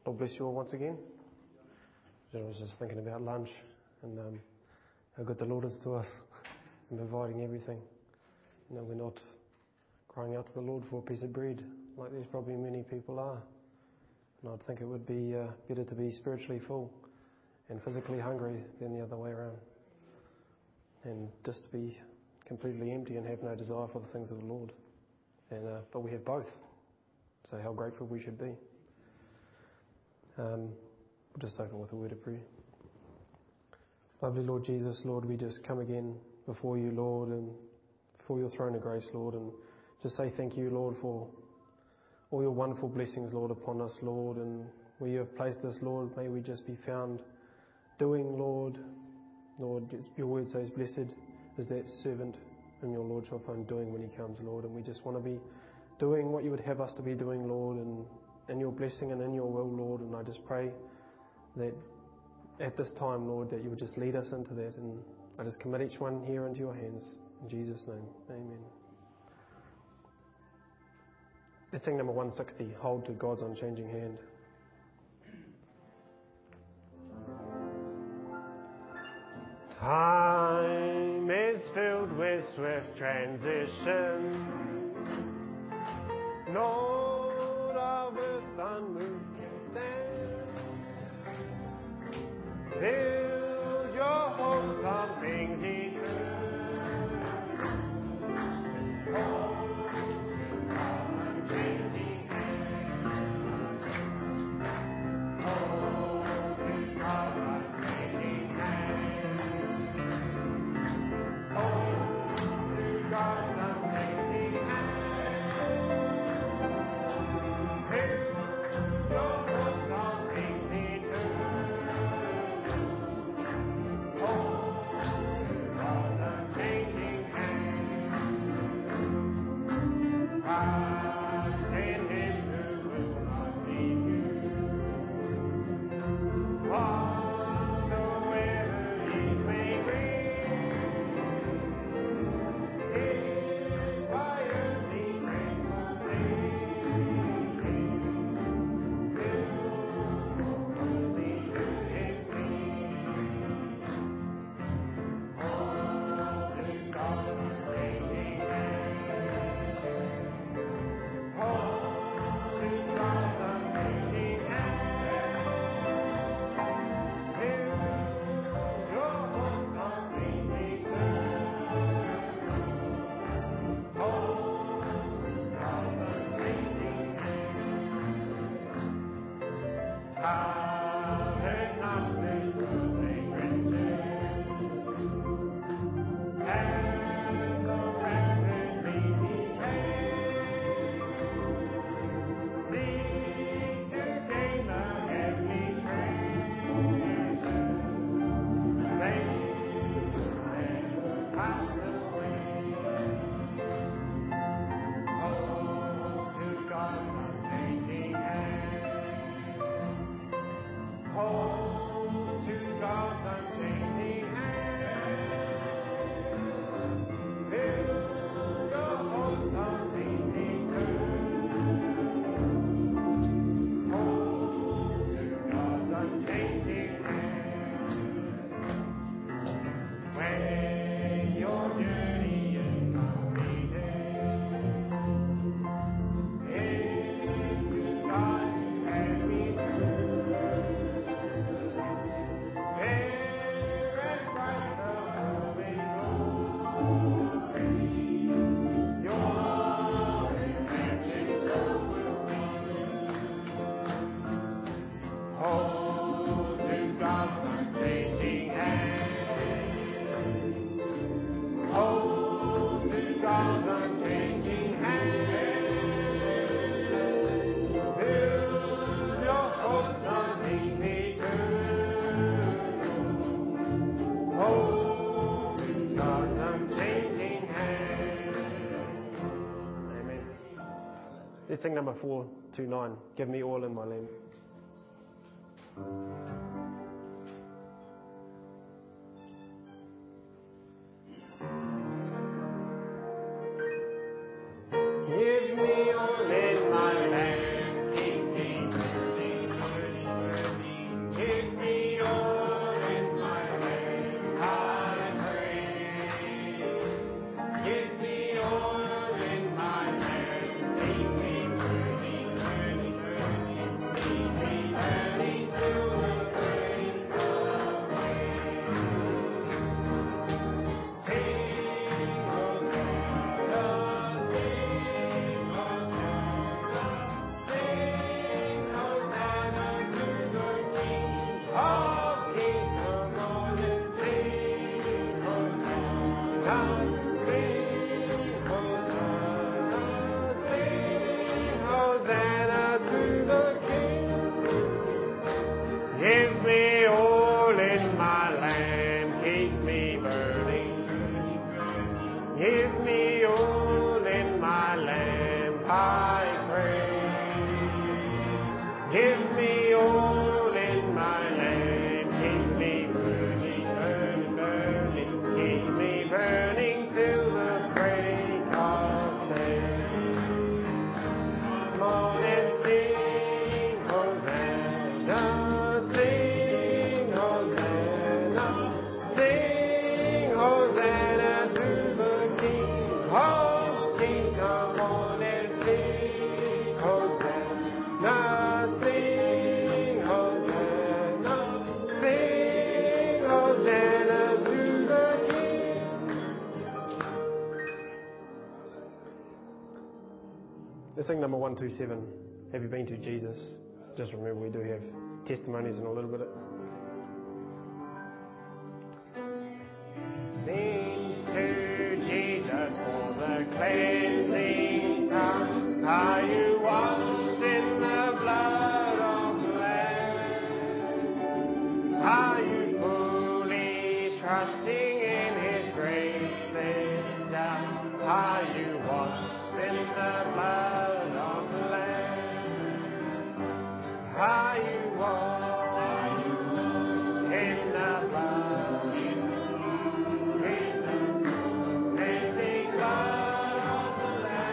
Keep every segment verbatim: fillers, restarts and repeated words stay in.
Lord bless you all once again. I was just thinking about lunch and um, how good the Lord is to us in providing everything. You know, we're not crying out to the Lord for a piece of bread like there's probably many people are. And I'd think it would be uh, better to be spiritually full and physically hungry than the other way around. And just to be completely empty and have no desire for the things of the Lord. And uh, but we have both. So how grateful we should be. Um, we'll just open with a word of prayer. Lovely Lord Jesus, Lord, we just come again before you, Lord, and before your throne of grace, Lord, and just say thank you, Lord, for all your wonderful blessings, Lord, upon us, Lord, and where you have placed us, Lord, may we just be found doing, Lord. Lord, your word says, blessed is that servant whom your Lord shall find doing when he comes, Lord, and we just want to be doing what you would have us to be doing, Lord, and in your blessing and in your will, Lord, and I just pray that at this time, Lord, that you would just lead us into that, and I just commit each one here into your hands. In Jesus' name, amen. Let's sing number one sixty, Hold to God's Unchanging Hand. Time is filled with swift transition. Lord of earth unmoved can stand. Build your hopes on things eternal. Hold God's unchanging hand. Hold God's unchanging hand. Hold God's unchanging hand. Let's sing number four two nine, Give Me All in My Lamp. Give me all in my lamp, keep me burning, burning. my lamp, keep me burning. Give me oil in my lamp, I pray. Give me oil in my lamp, keep me burning, burning, burning. Keep me burning till the break of day. Come on and sing, Hosanna, sing, Hosanna, sing, Hosanna to the King of Kings. Come on and sing, Hosanna, sing, Hosanna, sing, Hosanna to the King. Let's sing number one two seven. Have you been to Jesus? Just remember we do have testimonies in a little bit. Sing to Jesus for the cleansing power. Are you washed in the blood of the Lamb? Are you fully trusting in His grace this hour? Are you washed in the blood of the Lamb? Are you washed in the blood, in the cleansing blood of the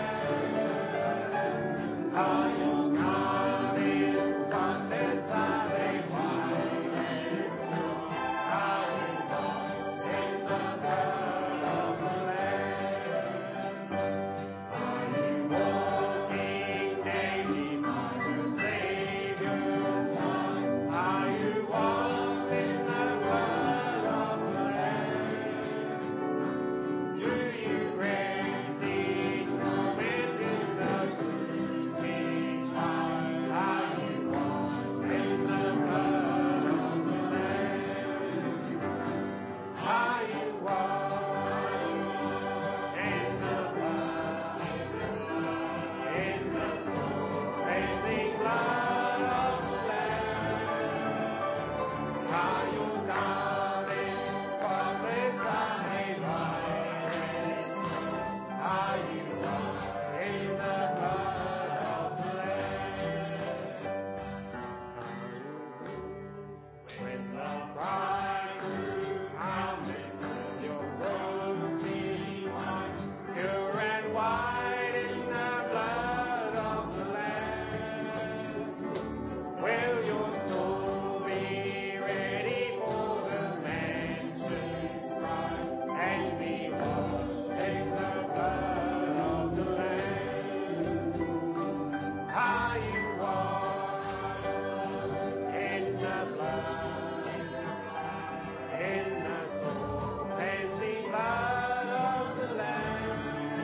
Lamb? Are your garments spotless? Are they white as snow? Are you washed in the blood of the Lamb? Are you walking daily by the Savior's side? Are you washed in the blood of the Lamb? Do you rest each moment in the crucified? Are you washed in the blood of the Lamb? Are you washed in the blood, in the soul-cleansing blood of the Lamb? Are your garments spotless? Are they white as snow? Are you washed in the blood of the Lamb? When the bridegroom comes, will your robes be white, pure and white in the blood of the Lamb? Will your soul be ready for the mansion's bride and be washed in the blood of the Lamb? Are you washed in the blood, in the soul-cleansing blood of the Lamb?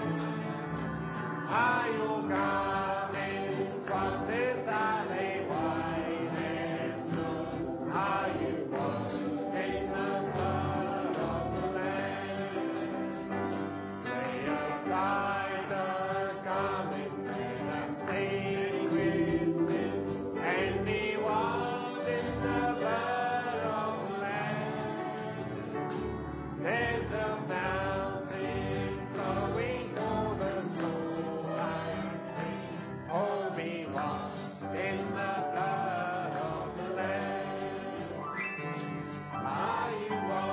Are your garments spotless? Are they white as snow? Are you washed in the blood of the Lamb? Lay aside the garments that are stained with sin, and be washed in the blood of the Lamb. There's a fountain flowing for the soul, I pray. Oh, be washed in the blood of the Lamb. Are you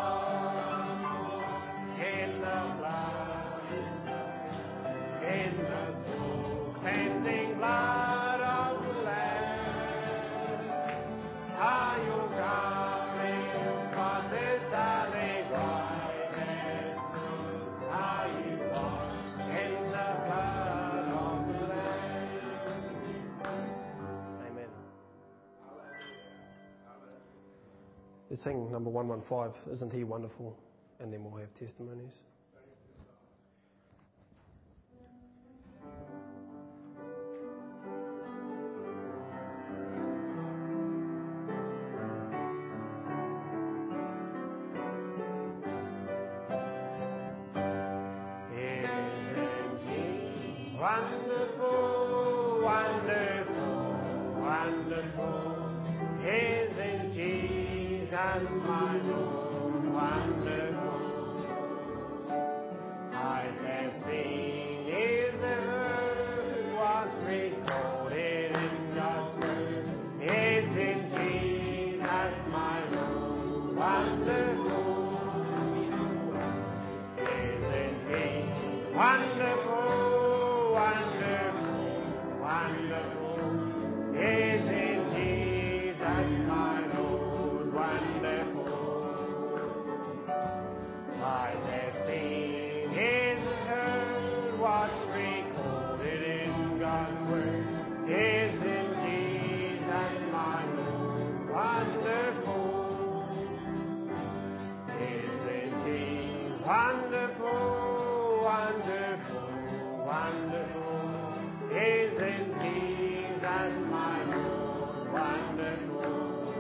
washed in the blood, in the soul-cleansing blood of the Lamb? Are your garments spotless? Are they white as snow? Are you washed in the blood of the Lamb? Amen. Let's sing number one one five. Isn't He wonderful? And then we'll have testimonies. Isn't He wonderful, wonderful, wonderful? Isn't Jesus my Lord? Wonderful, wonderful, wonderful is in Jesus my Lord. Wonderful. Eyes have seen, ears have heard what's recorded in God's word. Is in Jesus my Lord. Wonderful. Is in Thee. Wonderful. Wonderful, wonderful is in Jesus my Lord. Wonderful.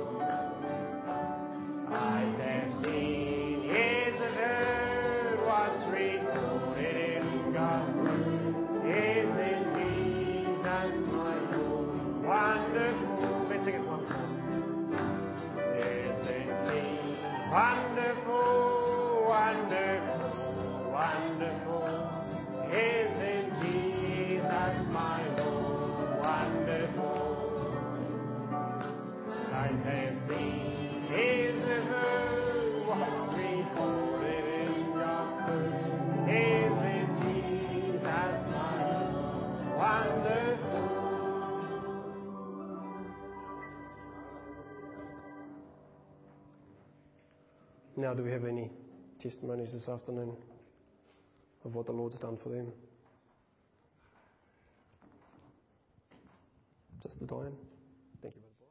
Eyes have seen, ears have heard what's recorded in God's word. Is in Jesus my Lord. Wonderful. Let's sing it once more. Is in Thee. Wonderful, wonderful, wonderful is in Jesus my Lord. Wonderful. Eyes have seen, ears have heard what's recorded in God's word. Is in Jesus my Lord. Wonderful. Now, do we have any testimonies this afternoon of what the Lord's done for them? Just the Diane. Thank you, Brother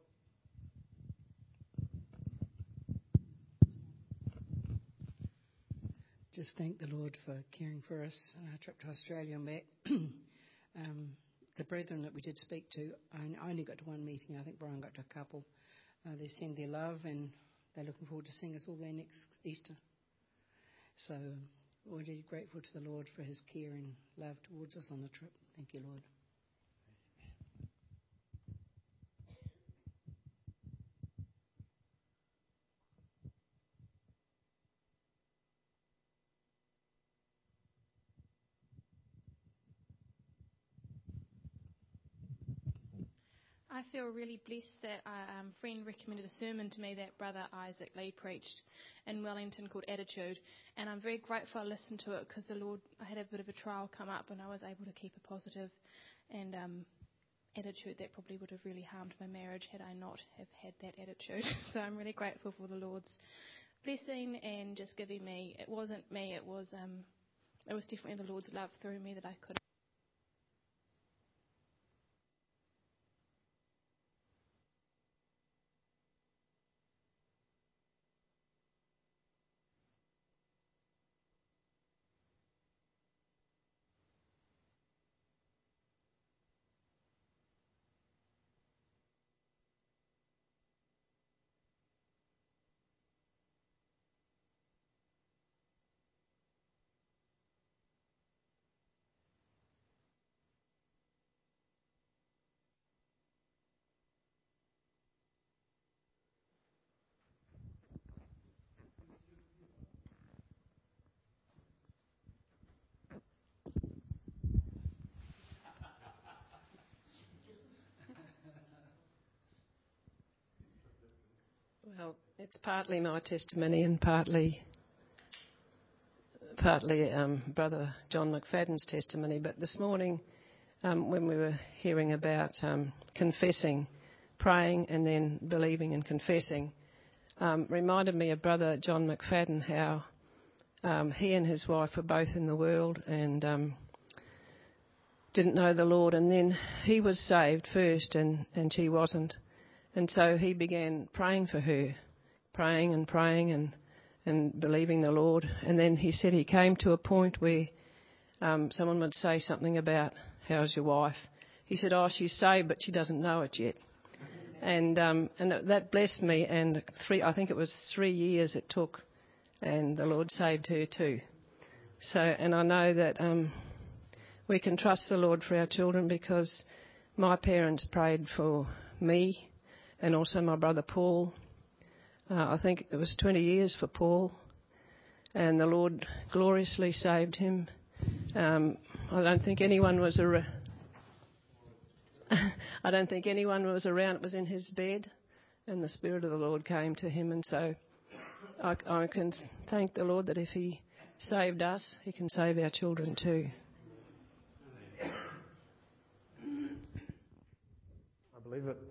Brian. Just thank the Lord for caring for us on our trip to Australia and back. um, the brethren that we did speak to, I only got to one meeting. I think Brian got to a couple. Uh, they send their love and they're looking forward to seeing us all there next Easter. So we're really grateful to the Lord for his care and love towards us on the trip. Thank you, Lord. I feel really blessed that a um, friend recommended a sermon to me that Brother Isaac Lee preached in Wellington called Attitude, and I'm very grateful I listened to it because the Lord, I had a bit of a trial come up and I was able to keep a positive and um, attitude that probably would have really harmed my marriage had I not have had that attitude. So I'm really grateful for the Lord's blessing and just giving me, it wasn't me, it was um, it was definitely the Lord's love through me that I could. Well, it's partly my testimony and partly partly um, Brother John McFadden's testimony. But this morning, um, when we were hearing about um, confessing, praying and then believing and confessing, um, reminded me of Brother John McFadden, how um, he and his wife were both in the world and um, didn't know the Lord. And then he was saved first and, and she wasn't. And so he began praying for her, praying and praying and, and believing the Lord. And then he said he came to a point where um, someone would say something about, how's your wife? He said, oh, she's saved, but she doesn't know it yet. And um, and that blessed me. And three, I think it was three years it took, and the Lord saved her too. So, and I know that um, we can trust the Lord for our children because my parents prayed for me. And also my brother Paul. Uh, I think it was twenty years for Paul. And the Lord gloriously saved him. Um, I don't think anyone was around. I don't think anyone was around. It was in his bed. And the Spirit of the Lord came to him. And so I, I can thank the Lord that if he saved us, he can save our children too. I believe it.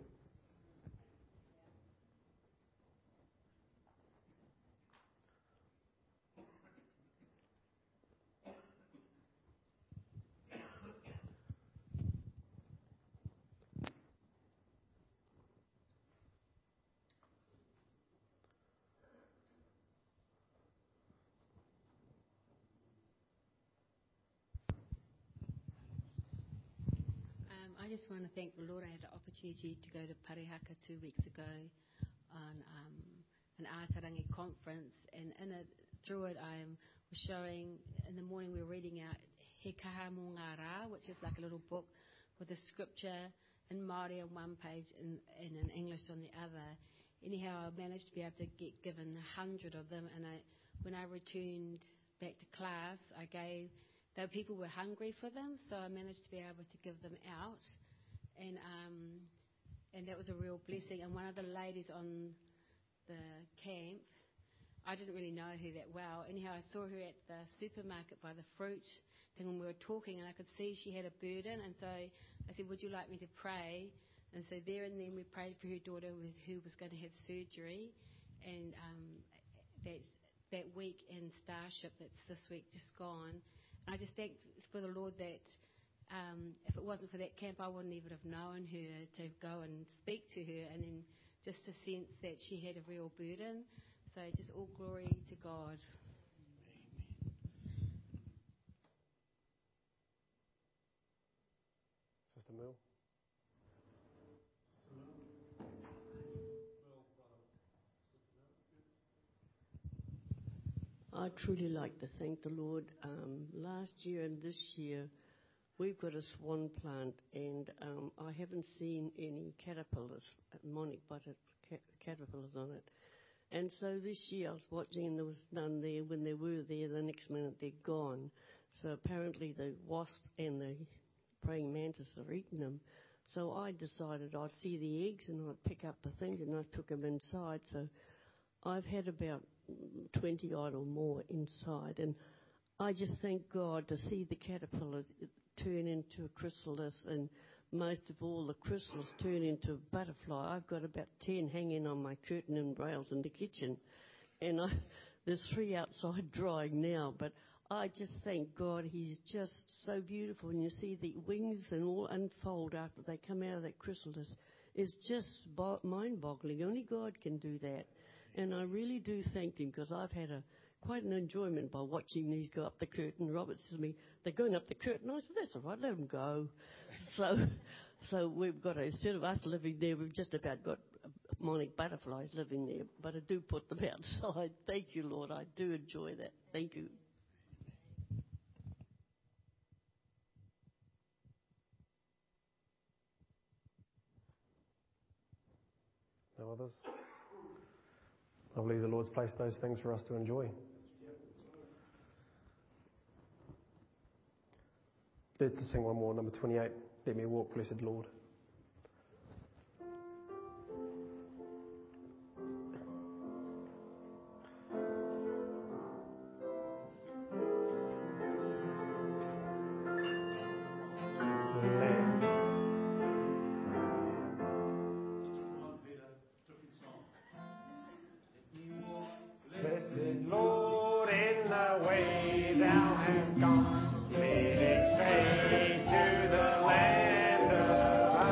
I just want to thank the Lord. I had the opportunity to go to Parihaka two weeks ago on um, an Ātarangi conference, and in it, through it, I um, was showing, in the morning we were reading out He Kaha Mō Ngā Rā, which is like a little book with a scripture in Māori on one page and, and in English on the other. Anyhow, I managed to be able to get given a hundred of them, and I, when I returned back to class, I gave Though people were hungry for them, so I managed to be able to give them out, and um, and that was a real blessing. And one of the ladies on the camp, I didn't really know her that well. Anyhow, I saw her at the supermarket by the fruit thing when we were talking, and I could see she had a burden. And so I said, "Would you like me to pray?" And so there and then we prayed for her daughter with, who was going to have surgery, and um, that's that week in Starship. That's this week just gone. I just thank for the Lord that um, if it wasn't for that camp, I wouldn't even have known her to go and speak to her, and then just to sense that she had a real burden. So just all glory to God. Sister Mill. I'd truly like to thank the Lord. Um, last year and this year, we've got a swan plant, and um, I haven't seen any caterpillars, monic butted caterpillars on it. And so this year I was watching, and there was none there. When there were there, the next minute they're gone. So apparently the wasp and the praying mantis are eating them. So I decided I'd see the eggs and I'd pick up the things, and I took them inside. So I've had about twenty odd or more inside, and I just thank God to see the caterpillars turn into a chrysalis, and most of all the chrysalis turn into a butterfly. I've got about ten hanging on my curtain and rails in the kitchen, and I, there's three outside drying now, but I just thank God. He's just so beautiful, and you see the wings and all unfold after they come out of that chrysalis. It's just bo- mind-boggling. Only God can do that. And I really do thank him, because I've had a quite an enjoyment by watching these go up the curtain. Robert says to me, "They're going up the curtain." I said, "That's all right, let them go." so so we've got, a, instead of us living there, we've just about got monic butterflies living there. But I do put them outside. Thank you, Lord. I do enjoy that. Thank you. No others? I believe the Lord's placed those things for us to enjoy. Let's sing one more, number twenty-eight. Let me walk, blessed Lord. Blessed Lord, in the way thou hast gone, lead its way to the land of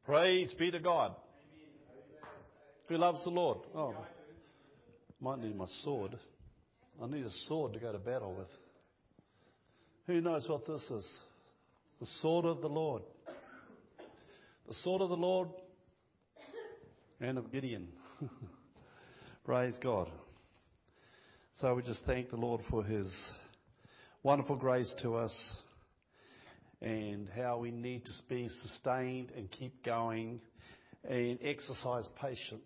Praise be to God. Who loves the Lord? Oh, might need my sword. I need a sword to go to battle with. Who knows what this is? The sword of the Lord. The sword of the Lord and of Gideon. Praise God. So we just thank the Lord for His wonderful grace to us and how we need to be sustained and keep going and exercise patience.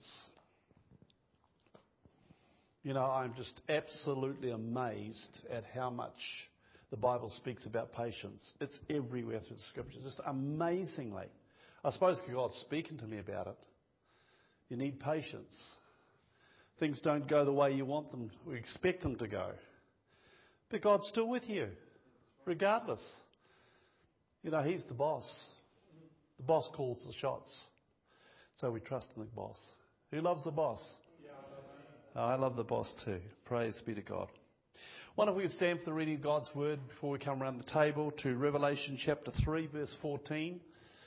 You know, I'm just absolutely amazed at how much the Bible speaks about patience. It's everywhere through the Scriptures, just amazingly. I suppose God's speaking to me about it. You need patience. Things don't go the way you want them, or expect them to go. But God's still with you, regardless. You know, He's the boss. The boss calls the shots. So we trust in the boss. Who loves the boss? Oh, I love the boss too. Praise be to God. Why don't we stand for the reading of God's Word before we come around the table to Revelation chapter three, verse fourteen.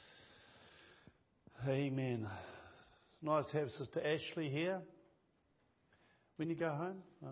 Amen. It's nice to have Sister Ashley here. When you go home? Oh.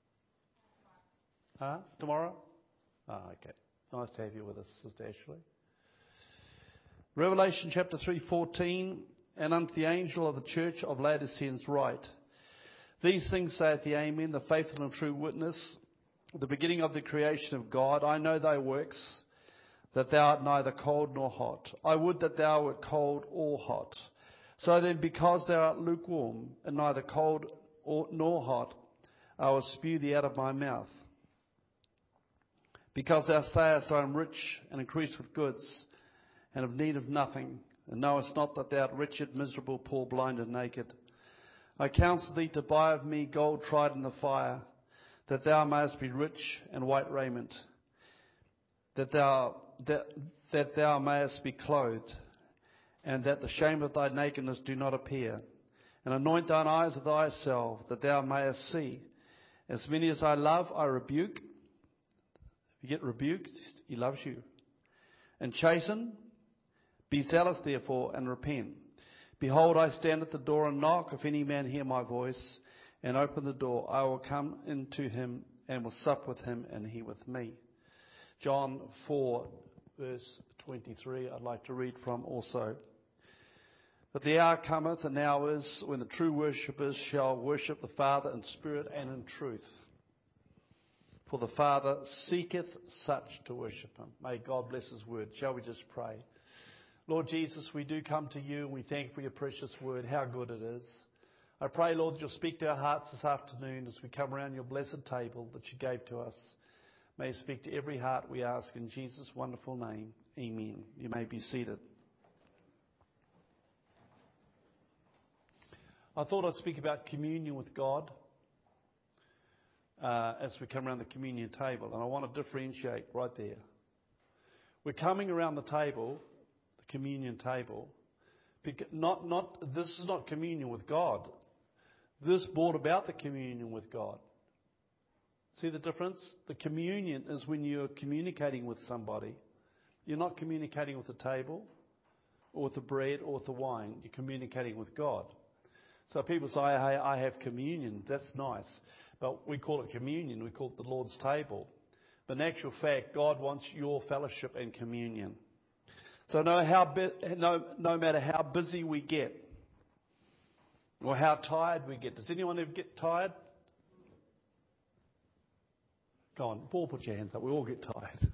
Huh? Tomorrow? Oh, okay. Nice to have you with us, Sister Ashley. Revelation chapter three, fourteen. And unto the angel of the church of Laodiceans write, These things saith the Amen, the faithful and true witness, the beginning of the creation of God. I know thy works, that thou art neither cold nor hot. I would that thou wert cold or hot. So then, because thou art lukewarm, and neither cold or, nor hot, I will spew thee out of my mouth. Because thou sayest, I am rich, and increase with goods, and have need of nothing, and knowest not that thou art wretched, miserable, poor, blind, and naked. I counsel thee to buy of me gold tried in the fire, that thou mayest be rich, and white raiment, that thou that, that thou mayest be clothed, and that the shame of thy nakedness do not appear. And anoint thine eyes with eye salve, that thou mayest see. As many as I love, I rebuke. If you get rebuked, He loves you. And chasten. Be zealous, therefore, and repent. Behold, I stand at the door and knock. If any man hear my voice and open the door, I will come into him and will sup with him and he with me. John four, verse twenty-three, I'd like to read from also. But the hour cometh, and now is, when the true worshippers shall worship the Father in spirit and in truth. For the Father seeketh such to worship Him. May God bless His word. Shall we just pray? Lord Jesus, we do come to you and we thank you for your precious word, how good it is. I pray, Lord, that you'll speak to our hearts this afternoon as we come around your blessed table that you gave to us. May you speak to every heart, we ask in Jesus' wonderful name. Amen. You may be seated. I thought I'd speak about communion with God uh, as we come around the communion table, and I want to differentiate right there. We're coming around the table, the communion table, because not, not, this is not communion with God. This brought about the communion with God. See the difference? The communion is when you're communicating with somebody. You're not communicating with the table or with the bread or with the wine. You're communicating with God. So people say, hey, I have communion. That's nice. But we call it communion. We call it the Lord's table. But in actual fact, God wants your fellowship and communion. So no, how bu- no, no matter how busy we get or how tired we get. Does anyone ever get tired? Go on, Paul, put your hands up. We all get tired.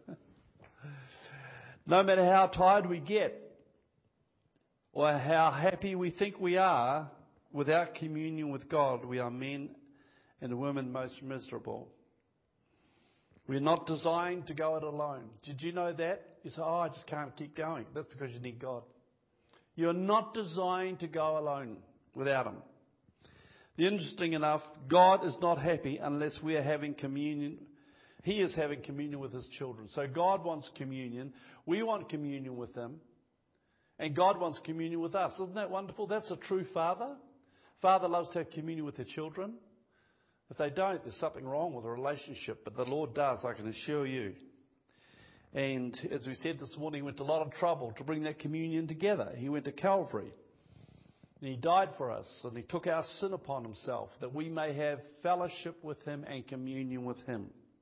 No matter how tired we get or how happy we think we are, without communion with God, we are men and women most miserable. We're not designed to go it alone. Did you know that? You say, oh, I just can't keep going. That's because you need God. You're not designed to go alone without Him. Interesting enough, God is not happy unless we are having communion. He is having communion with His children. So God wants communion. We want communion with Him. And God wants communion with us. Isn't that wonderful? That's a true father. Father loves to have communion with their children. If they don't, there's something wrong with the relationship. But the Lord does, I can assure you. And as we said this morning, he went to a lot of trouble to bring that communion together. He went to Calvary. And he died for us, and he took our sin upon himself, that we may have fellowship with him and communion with him.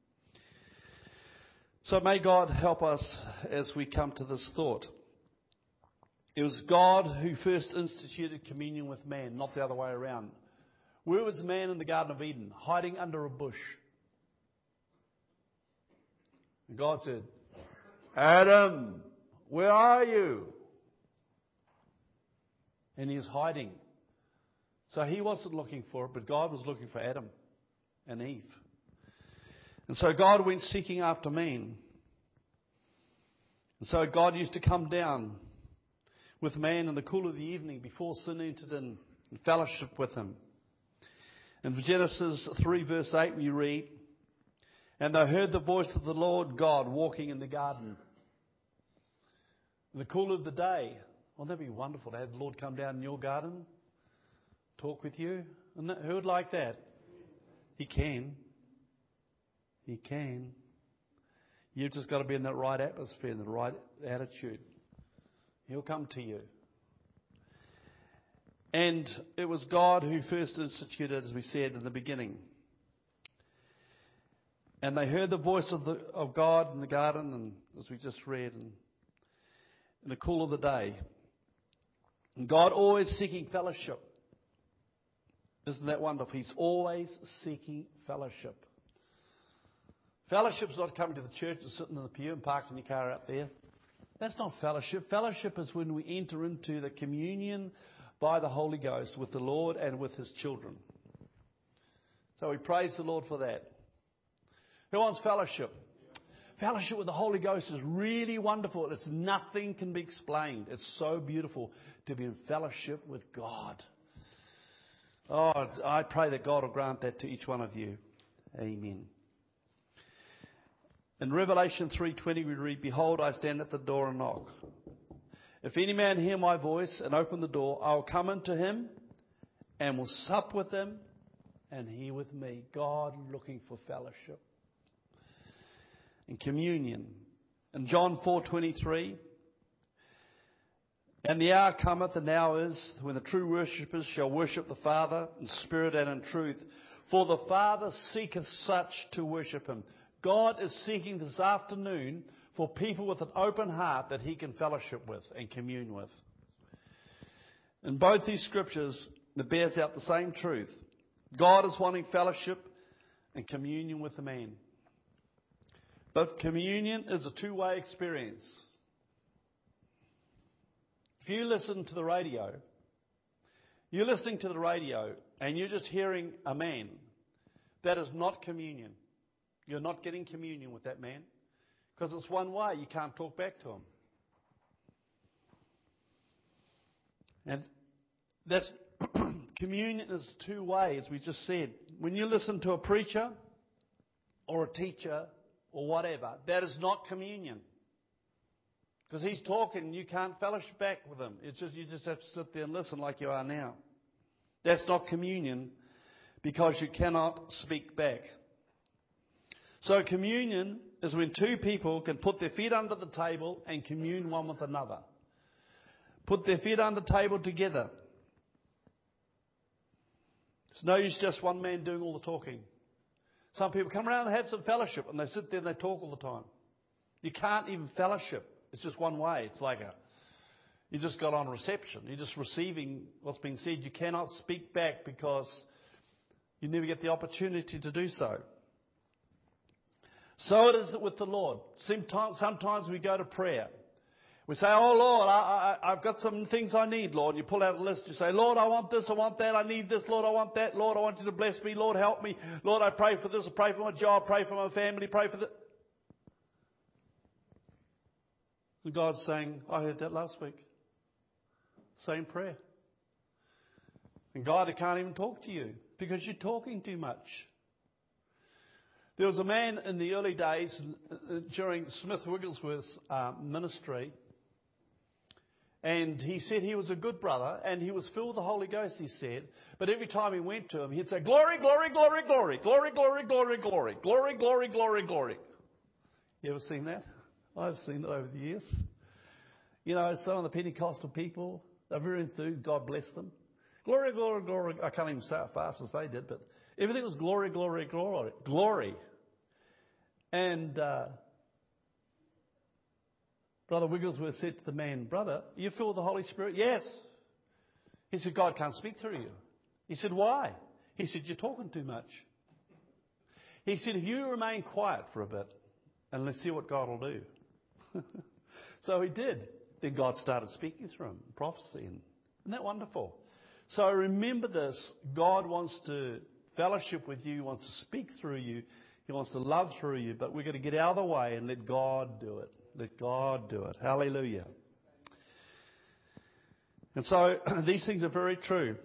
So may God help us as we come to this thought. It was God who first instituted communion with man, not the other way around. Where was man in the Garden of Eden? Hiding under a bush. And God said, Adam, where are you? And he was hiding. So he wasn't looking for it, but God was looking for Adam and Eve. And so God went seeking after man. And so God used to come down with man in the cool of the evening before sin entered in, in fellowship with him. In Genesis three verse eight we read, and they heard the voice of the Lord God walking in the garden. In the cool of the day. Wouldn't that be wonderful to have the Lord come down in your garden, talk with you? And who would like that? He can. He can. You've just got to be in that right atmosphere, in the right attitude. He'll come to you. And it was God who first instituted, as we said in the beginning. And they heard the voice of, the, of God in the garden, and as we just read, and in the cool of the day. And God always seeking fellowship. Isn't that wonderful? He's always seeking fellowship. Fellowship's not coming to the church and sitting in the pew and parking your car out there. That's not fellowship. Fellowship is when we enter into the communion by the Holy Ghost with the Lord and with his children. So we praise the Lord for that. Who wants fellowship? Fellowship with the Holy Ghost is really wonderful. It's nothing can be explained. It's so beautiful to be in fellowship with God. Oh, I pray that God will grant that to each one of you. Amen. In Revelation three twenty we read, behold, I stand at the door and knock. If any man hear my voice and open the door, I will come into him and will sup with him and he with me. God looking for fellowship. In communion. In John four twenty-three, and the hour cometh, and now is, when the true worshippers shall worship the Father in spirit and in truth. For the Father seeketh such to worship him. God is seeking this afternoon for people with an open heart that he can fellowship with and commune with. In both these scriptures, it bears out the same truth. God is wanting fellowship and communion with the man. But communion is a two-way experience. If you listen to the radio, you're listening to the radio and you're just hearing a man, that is not communion. You're not getting communion with that man because it's one way. You can't talk back to him. And that's communion is two ways, we just said. When you listen to a preacher or a teacher or whatever, that is not communion. Because he's talking and you can't fellowship back with him. It's just you just have to sit there and listen like you are now. That's not communion because you cannot speak back. So communion is when two people can put their feet under the table and commune one with another. Put their feet under the table together. It's no use just one man doing all the talking. Some people come around and have some fellowship and they sit there and they talk all the time. You can't even fellowship. It's just one way. It's like a, you just got on reception. You're just receiving what's being said. You cannot speak back because you never get the opportunity to do so. So it is with the Lord. Sometimes, sometimes we go to prayer. We say, oh Lord, I, I, I've got some things I need, Lord. And you pull out a list. You say, Lord, I want this, I want that, I need this, Lord, I want that. Lord, I want you to bless me. Lord, help me. Lord, I pray for this, I pray for my job, pray for my family, pray for the... And God's saying, I heard that last week. Same prayer. And God, I can't even talk to you because you're talking too much. There was a man in the early days during Smith Wigglesworth's uh, ministry, and he said he was a good brother, and he was filled with the Holy Ghost, he said, but every time he went to him, he'd say, glory, glory, glory, glory, glory, glory, glory, glory, glory, glory, glory, glory. You ever seen that? I've seen it over the years. You know, some of the Pentecostal people, they're very enthused. God bless them. Glory, glory, glory. I can't even say it fast as they did, but everything was glory, glory, glory, glory. And uh, Brother Wigglesworth said to the man, "Brother, are you filled with the Holy Spirit?" "Yes." He said, "God can't speak through you." He said, "Why?" He said, "You're talking too much." He said, "If you remain quiet for a bit, and let's see what God will do." So he did. Then God started speaking through him, prophecy. And isn't that wonderful? So remember this. God wants to fellowship with you. He wants to speak through you. He wants to love through you. But we've got to get out of the way and let God do it. Let God do it. Hallelujah. And so these things are very true.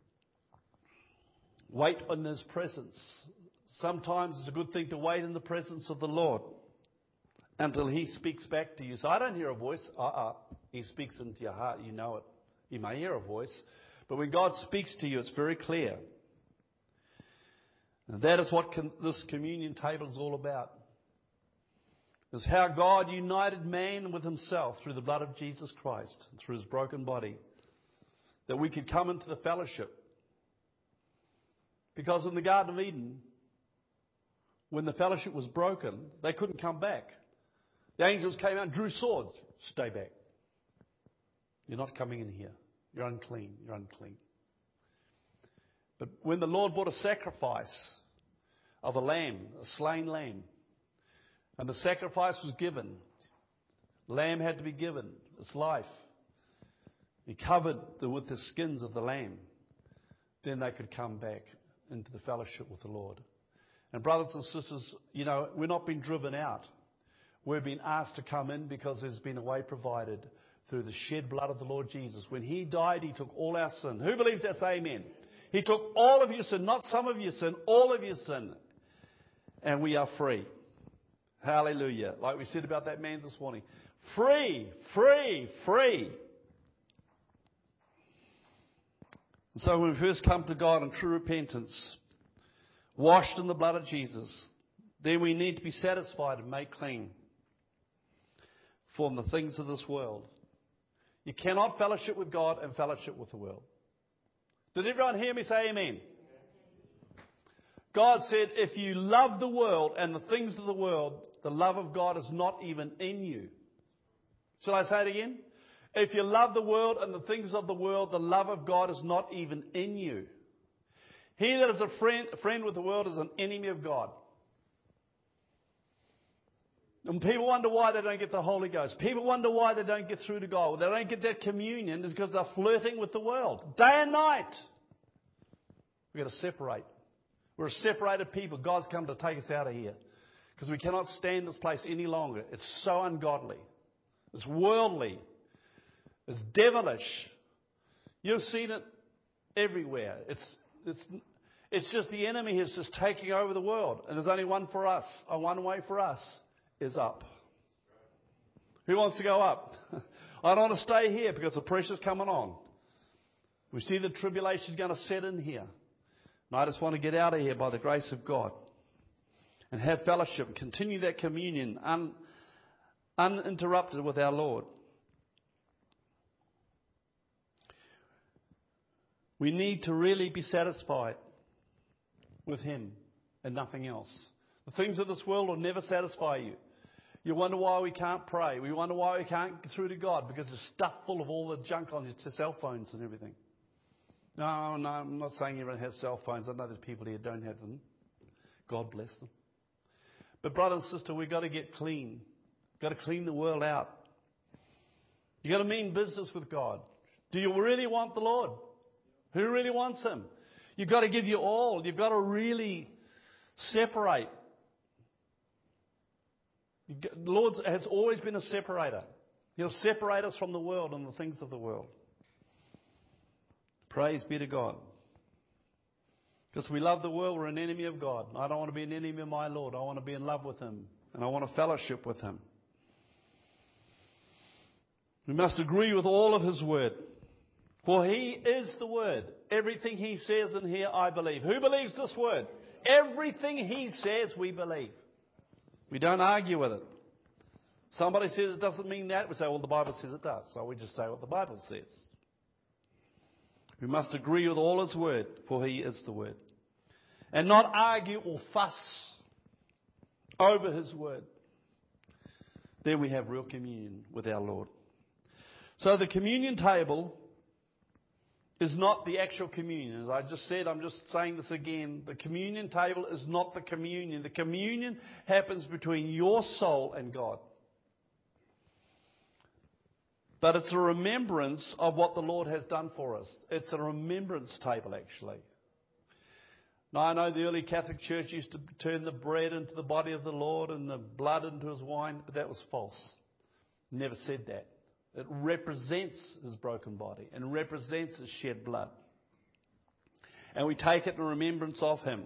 Wait in His presence. Sometimes it's a good thing to wait in the presence of the Lord until He speaks back to you. So I don't hear a voice. Uh-uh. He speaks into your heart. You know it. You may hear a voice. But when God speaks to you, it's very clear. And that is what com- this communion table is all about. It's how God united man with Himself through the blood of Jesus Christ, through His broken body, that we could come into the fellowship. Because in the Garden of Eden, when the fellowship was broken, they couldn't come back. The angels came out and drew swords. Stay back. You're not coming in here. You're unclean. You're unclean. But when the Lord brought a sacrifice of a lamb, a slain lamb, and the sacrifice was given, the lamb had to be given its life. He covered them with the skins of the lamb. Then they could come back into the fellowship with the Lord. And brothers and sisters, you know, we're not being driven out. We've been asked to come in because there's been a way provided through the shed blood of the Lord Jesus. When He died, He took all our sin. Who believes that? Say amen. He took all of your sin, not some of your sin, all of your sin. And we are free. Hallelujah. Like we said about that man this morning. Free, free, free. And so when we first come to God in true repentance, washed in the blood of Jesus, then we need to be satisfied and made clean from the things of this world. You cannot fellowship with God and fellowship with the world. Did everyone hear me say amen? God said, if you love the world and the things of the world, the love of God is not even in you. Shall I say it again? If you love the world and the things of the world, the love of God is not even in you. He that is a friend, a friend with the world is an enemy of God. And people wonder why they don't get the Holy Ghost. People wonder why they don't get through to God. They don't get that communion is because they're flirting with the world. Day and night. We've got to separate. We're a separated people. God's come to take us out of here. Because we cannot stand this place any longer. It's so ungodly. It's worldly. It's devilish. You've seen it everywhere. It's, it's, it's just the enemy is just taking over the world. And there's only one for us. A one way for us is up. Who wants to go up? I don't want to stay here because the pressure's coming on. We see the tribulation going to set in here. And I just want to get out of here by the grace of God and have fellowship, continue that communion un, uninterrupted with our Lord. We need to really be satisfied with Him and nothing else. The things of this world will never satisfy you. You wonder why we can't pray. We wonder why we can't get through to God because it's stuffed full of all the junk on your cell phones and everything. No, no, I'm not saying everyone has cell phones. I know there's people here who don't have them. God bless them. But brother and sister, we've got to get clean. We've got to clean the world out. You've got to mean business with God. Do you really want the Lord? Who really wants Him? You've got to give you all. You've got to really separate. The Lord has always been a separator. He'll separate us from the world and the things of the world. Praise be to God. Because we love the world, we're an enemy of God. I don't want to be an enemy of my Lord. I want to be in love with Him. And I want to fellowship with Him. We must agree with all of His word. For He is the word. Everything He says in here, I believe. Who believes this word? Everything He says, we believe. We don't argue with it. Somebody says it doesn't mean that. We say, well, the Bible says it does. So we just say what the Bible says. We must agree with all His word, for He is the word. And not argue or fuss over His word. Then we have real communion with our Lord. So the communion table is not the actual communion. As I just said, I'm just saying this again. The communion table is not the communion. The communion happens between your soul and God. But it's a remembrance of what the Lord has done for us. It's a remembrance table, actually. Now, I know the early Catholic Church used to turn the bread into the body of the Lord and the blood into His wine, but that was false. Never said that. It represents His broken body and represents His shed blood. And we take it in remembrance of Him.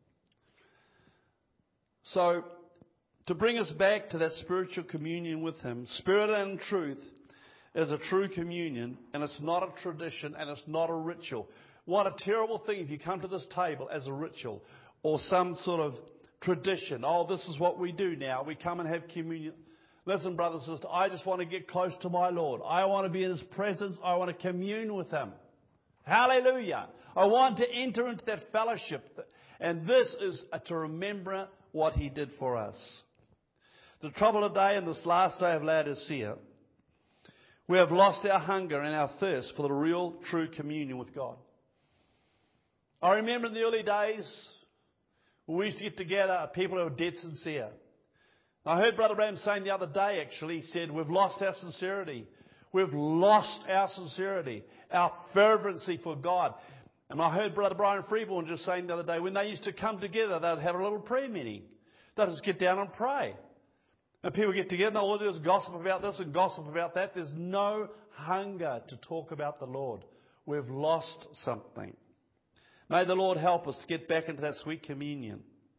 So, to bring us back to that spiritual communion with Him, spirit and truth is a true communion, and it's not a tradition and it's not a ritual. What a terrible thing if you come to this table as a ritual or some sort of tradition. Oh, this is what we do now. We come and have communion. Listen, brothers and sisters, I just want to get close to my Lord. I want to be in His presence. I want to commune with Him. Hallelujah. I want to enter into that fellowship. And this is to remember what He did for us. The trouble today in this last day of Laodicea, we have lost our hunger and our thirst for the real, true communion with God. I remember in the early days, when we used to get together, people who were dead sincere. I heard Brother Branham saying the other day, actually, he said, we've lost our sincerity. We've lost our sincerity, our fervency for God. And I heard Brother Brian Freeborn just saying the other day, when they used to come together, they'd have a little prayer meeting. They'd just get down and pray. And people get together and all they do is gossip about this and gossip about that. There's no hunger to talk about the Lord. We've lost something. May the Lord help us to get back into that sweet communion.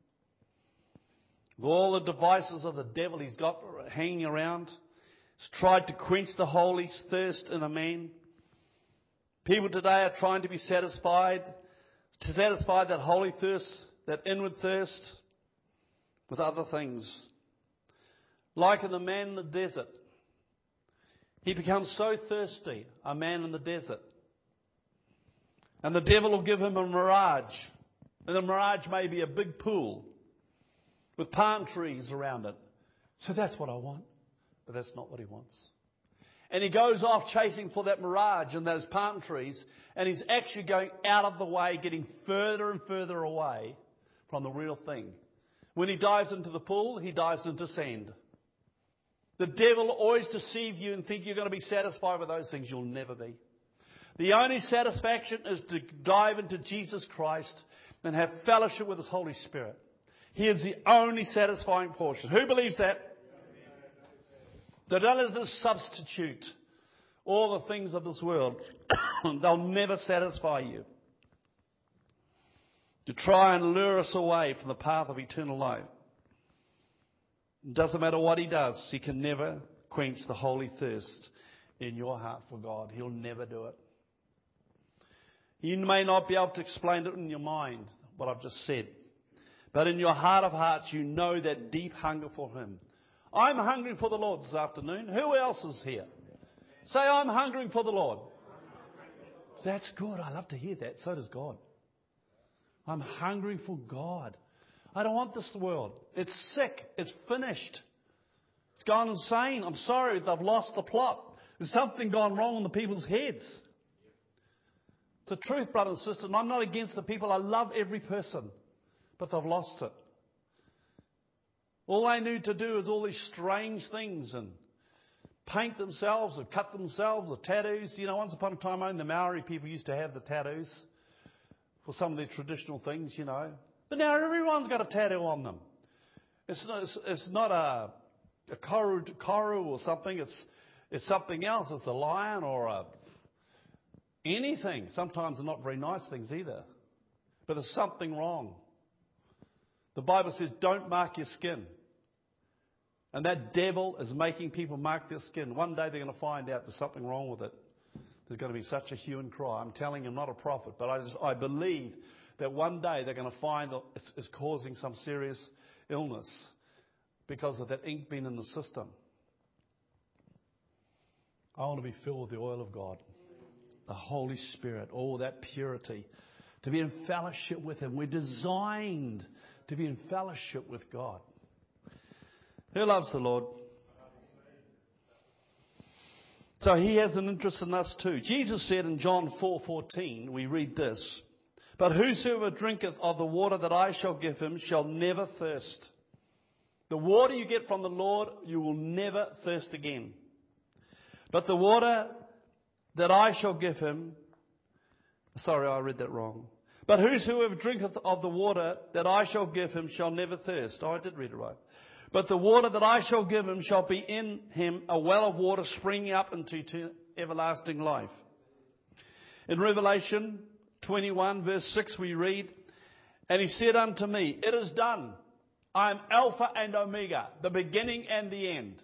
With all the devices of the devil he's got hanging around, he's tried to quench the holy thirst in a man. People today are trying to be satisfied, to satisfy that holy thirst, that inward thirst, with other things. Like in the man in the desert. He becomes so thirsty, a man in the desert. And the devil will give him a mirage. And the mirage may be a big pool with palm trees around it. So that's what I want. But that's not what he wants. And he goes off chasing for that mirage and those palm trees. And he's actually going out of the way, getting further and further away from the real thing. When he dives into the pool, he dives into sand. The devil will always deceive you and think you're going to be satisfied with those things. You'll never be. The only satisfaction is to dive into Jesus Christ and have fellowship with His Holy Spirit. He is the only satisfying portion. Who believes that? So don't let us substitute all the things of this world. They'll never satisfy you. To try and lure us away from the path of eternal life. It doesn't matter what he does, he can never quench the holy thirst in your heart for God. He'll never do it. You may not be able to explain it in your mind, what I've just said. But in your heart of hearts, you know that deep hunger for Him. I'm hungry for the Lord this afternoon. Who else is here? Say, I'm hungering for the Lord. That's good. I love to hear that. So does God. I'm hungry for God. I don't want this world. It's sick. It's finished. It's gone insane. I'm sorry, they've lost the plot. There's something gone wrong in the people's heads. It's the truth, brother and sister. And I'm not against the people. I love every person. But they've lost it. All they need to do is all these strange things and paint themselves or cut themselves or tattoos. You know, once upon a time, only the Maori people used to have the tattoos for some of their traditional things, you know. But now everyone's got a tattoo on them. It's not, it's, it's not a, a koru, koru or something. It's, it's something else. It's a lion or a anything. Sometimes they're not very nice things either. But there's something wrong. The Bible says, don't mark your skin. And that devil is making people mark their skin. One day they're going to find out there's something wrong with it. There's going to be such a hue and cry. I'm telling you, I'm not a prophet, but I, just, I believe that one day they're going to find that it's, it's causing some serious illness because of that ink being in the system. I want to be filled with the oil of God, the Holy Spirit, all that purity, to be in fellowship with Him. We're designed to be in fellowship with God. Who loves the Lord? So He has an interest in us too. Jesus said in John four fourteen, we read this, "But whosoever drinketh of the water that I shall give him shall never thirst." The water you get from the Lord, you will never thirst again. "But the water that I shall give him," sorry, I read that wrong. "But whosoever drinketh of the water that I shall give him shall never thirst." Oh, I did read it right. "But the water that I shall give him shall be in him a well of water springing up into everlasting life." In Revelation twenty-one verse six we read, "And he said unto me, It is done. I am Alpha and Omega, the beginning and the end.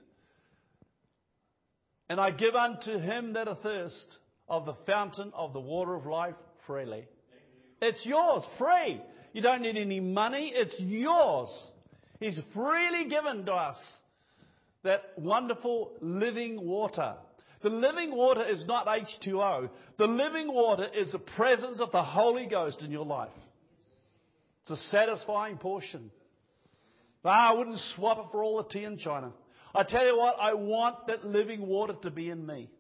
And I give unto him that athirst of the fountain of the water of life freely." It's yours, free. You don't need any money. It's yours. He's freely given to us that wonderful living water. The living water is not H two O. The living water is the presence of the Holy Ghost in your life. It's a satisfying portion. Ah, I wouldn't swap it for all the tea in China. I tell you what, I want that living water to be in me.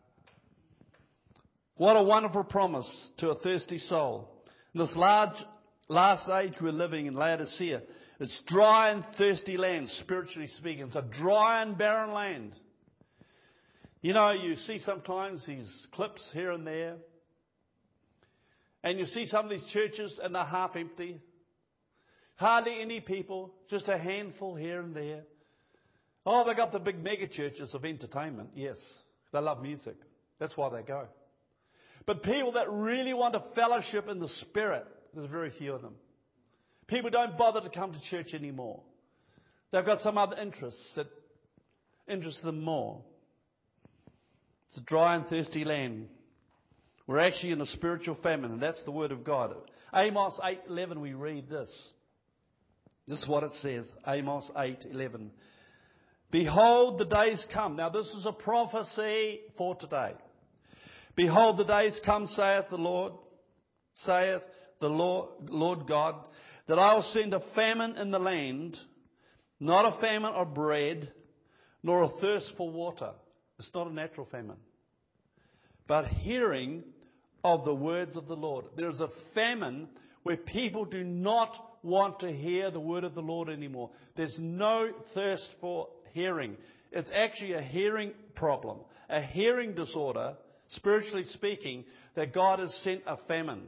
What a wonderful promise to a thirsty soul. In this large last age we're living in, Laodicea, it's dry and thirsty land, spiritually speaking. It's a dry and barren land. You know, you see sometimes these clips here and there, and you see some of these churches and they're half empty. Hardly any people, just a handful here and there. Oh, they got the big mega churches of entertainment. Yes, they love music. That's why they go. But people that really want a fellowship in the Spirit, there's very few of them. People don't bother to come to church anymore. They've got some other interests that interest them more. It's a dry and thirsty land. We're actually in a spiritual famine, and that's the word of God. Amos eight eleven, we read this. This is what it says, Amos eight eleven. "Behold, the days come." Now this is a prophecy for today. "Behold, the days come, saith the Lord, saith the Lord, Lord God, that I will send a famine in the land, not a famine of bread, nor a thirst for water." It's not a natural famine. "But hearing of the words of the Lord." There's a famine where people do not want to hear the word of the Lord anymore. There's no thirst for hearing. It's actually a hearing problem, a hearing disorder, spiritually speaking, that God has sent a famine.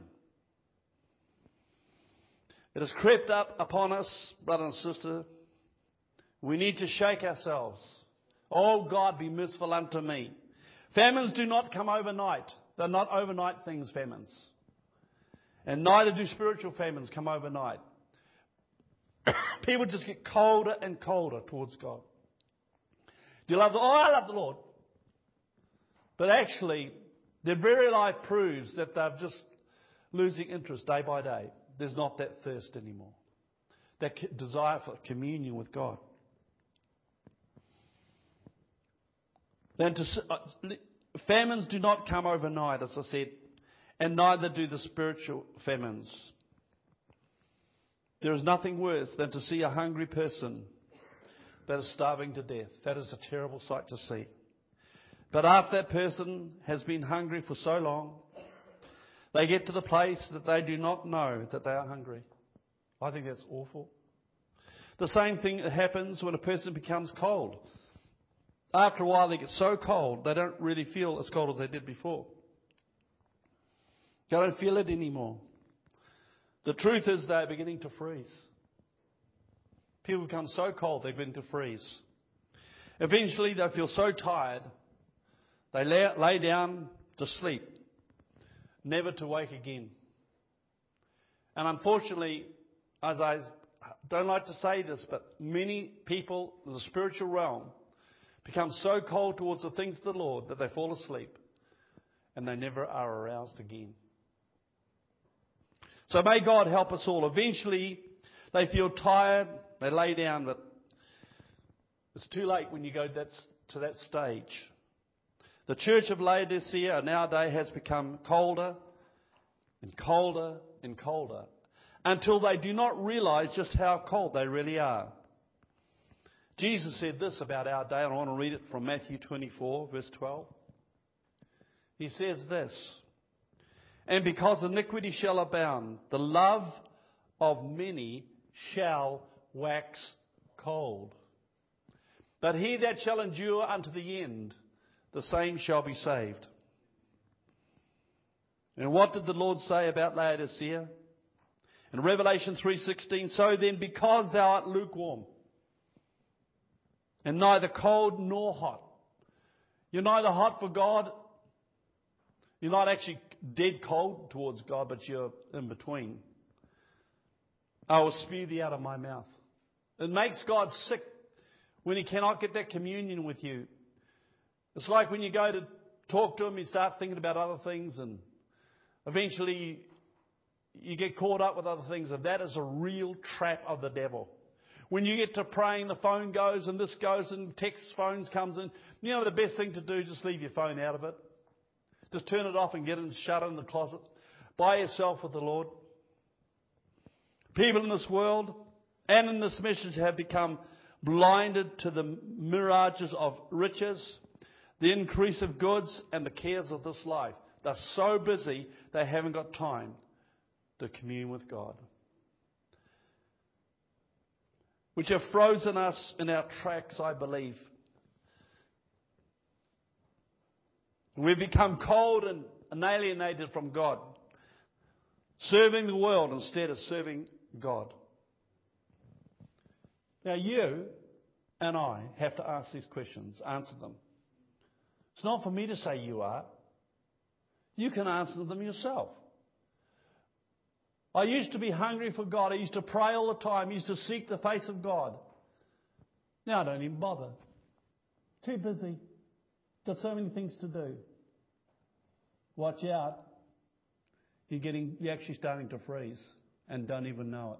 It has crept up upon us, brother and sister. We need to shake ourselves. "Oh God, be merciful unto me." Famines do not come overnight. They're not overnight things, famines. And neither do spiritual famines come overnight. People just get colder and colder towards God. Do you love the Lord? Oh, I love the Lord. But actually, their very life proves that they're just losing interest day by day. There's not that thirst anymore. That desire for communion with God. Then to, uh, famines do not come overnight, as I said, and neither do the spiritual famines. There is nothing worse than to see a hungry person that is starving to death. That is a terrible sight to see. But after that person has been hungry for so long, they get to the place that they do not know that they are hungry. I think that's awful. The same thing happens when a person becomes cold. After a while they get so cold, they don't really feel as cold as they did before. They don't feel it anymore. The truth is they're beginning to freeze. People become so cold they begin to freeze. Eventually they feel so tired, they lay, lay down to sleep, never to wake again. And unfortunately, as I don't like to say this, but many people in the spiritual realm become so cold towards the things of the Lord that they fall asleep and they never are aroused again. So may God help us all. Eventually, they feel tired, they lay down, but it's too late when you go to that stage. The church of Laodicea nowadays has become colder and colder and colder until they do not realize just how cold they really are. Jesus said this about our day, and I want to read it from Matthew twenty-four, verse twelve. He says this, "And because iniquity shall abound, the love of many shall wax cold. But he that shall endure unto the end, the same shall be saved." And what did the Lord say about Laodicea? In Revelation three sixteen, "So then, because thou art lukewarm, and neither cold nor hot," you're neither hot for God, you're not actually dead cold towards God, but you're in between, "I will spew thee out of my mouth." It makes God sick when he cannot get that communion with you. It's like when you go to talk to him, you start thinking about other things, and eventually you get caught up with other things, and that is a real trap of the devil. When you get to praying, the phone goes, and this goes, and text phones comes in. You know the best thing to do, just leave your phone out of it. Just turn it off and get it and shut it in the closet. By yourself with the Lord. People in this world and in this message have become blinded to the mirages of riches, the increase of goods, and the cares of this life. They're so busy they haven't got time to commune with God, which have frozen us in our tracks, I believe. We've become cold and alienated from God, serving the world instead of serving God. Now you and I have to ask these questions, answer them. It's not for me to say you are. You can answer them yourself. I used to be hungry for God. I used to pray all the time. I used to seek the face of God. Now I don't even bother. Too busy. Got so many things to do. Watch out. You're getting, you're actually starting to freeze and don't even know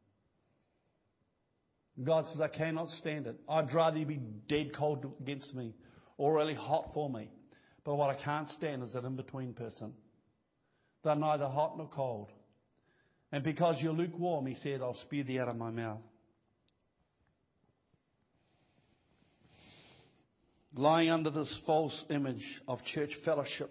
it. God says, "I cannot stand it. I'd rather you be dead cold against me or really hot for me. But what I can't stand is that in-between person. They're neither hot nor cold. And because you're lukewarm," he said, "I'll spew thee out of my mouth." Lying under this false image of church fellowship,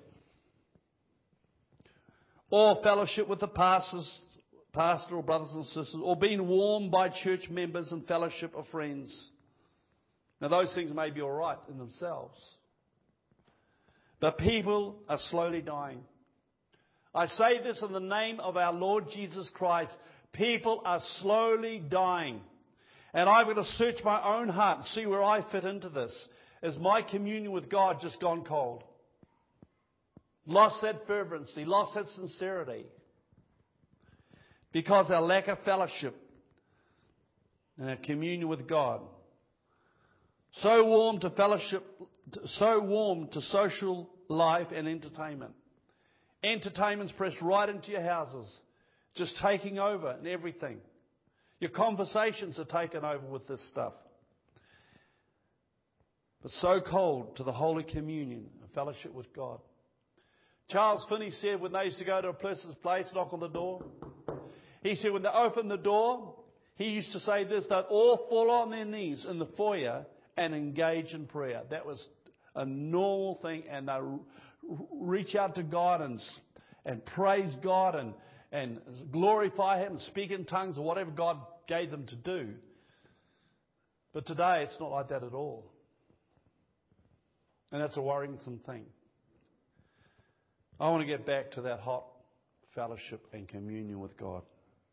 or fellowship with the pastors, pastoral brothers and sisters, or being warmed by church members and fellowship of friends. Now those things may be all right in themselves, but people are slowly dying. I say this in the name of our Lord Jesus Christ. People are slowly dying. And I've got to search my own heart and see where I fit into this. Is my communion with God just gone cold? Lost that fervency, lost that sincerity. Because our lack of fellowship and our communion with God. So warm to fellowship, so warm to social life and entertainment. Entertainment's pressed right into your houses, just taking over and everything. Your conversations are taken over with this stuff. But so cold to the Holy Communion and fellowship with God. Charles Finney said when they used to go to a person's place, knock on the door, he said when they opened the door, he used to say this, they'd all fall on their knees in the foyer and engage in prayer. That was a normal thing, and they reach out to God and, and praise God and, and glorify Him and speak in tongues or whatever God gave them to do. But today it's not like that at all. And that's a worrisome thing. I want to get back to that hot fellowship and communion with God.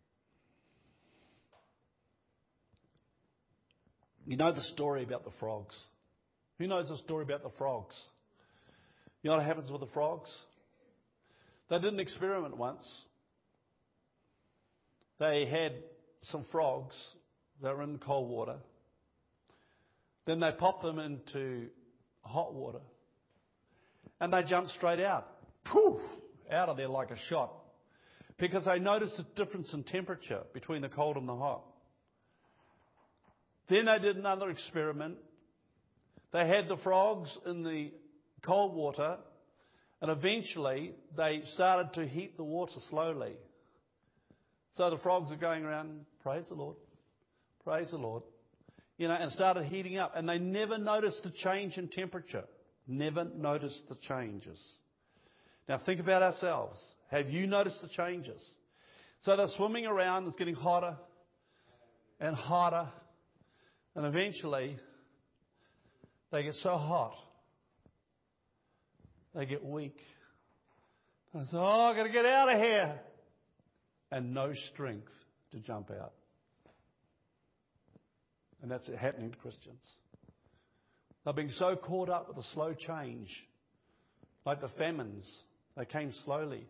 You know the story about the frogs? Who knows the story about the frogs? You know what happens with the frogs? They did an experiment once. They had some frogs that were in cold water. Then they popped them into hot water. And they jumped straight out. Poof! Out of there like a shot. Because they noticed the difference in temperature between the cold and the hot. Then they did another experiment. They had the frogs in the cold water, and eventually they started to heat the water slowly. So the frogs are going around, praise the Lord, praise the Lord, you know, and started heating up. And they never noticed the change in temperature. Never noticed the changes. Now think about ourselves. Have you noticed the changes? So they're swimming around, it's getting hotter and hotter, and eventually they get so hot, they get weak. They say, oh, I've got to get out of here. And no strength to jump out. And that's happening to Christians. They're being so caught up with the slow change. Like the famines, they came slowly.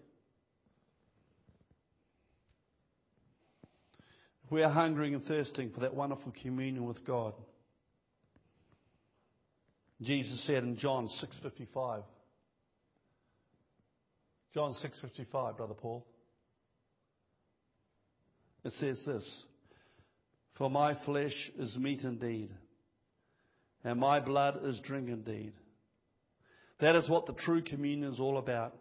We are hungering and thirsting for that wonderful communion with God. Jesus said in John six fifty-five. John six fifty-five, Brother Paul. It says this, for my flesh is meat indeed, and my blood is drink indeed. That is what the true communion is all about.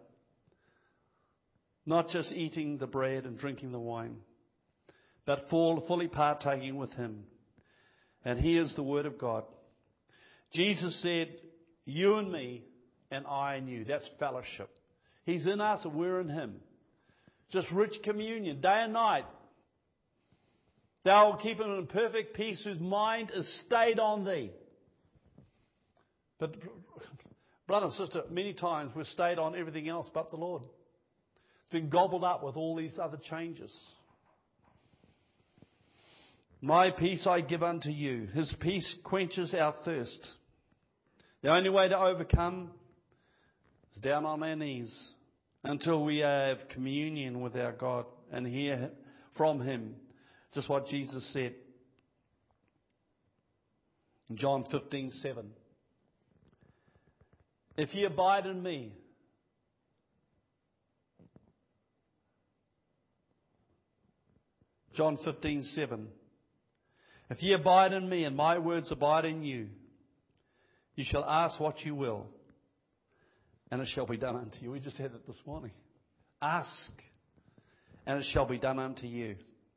Not just eating the bread and drinking the wine, but full, fully partaking with Him. And He is the Word of God. Jesus said, you and me, and I and you. That's fellowship. He's in us and we're in Him. Just rich communion, day and night. Thou will keep him in perfect peace whose mind is stayed on thee. But, brother and sister, many times we've stayed on everything else but the Lord. It's been gobbled up with all these other changes. My peace I give unto you. His peace quenches our thirst. The only way to overcome is down on our knees until we have communion with our God and hear from Him. Just what Jesus said in John fifteen seven. If ye abide in me, John fifteen seven. If ye abide in me and my words abide in you, you shall ask what you will, and it shall be done unto you. We just had it this morning. Ask, and it shall be done unto you.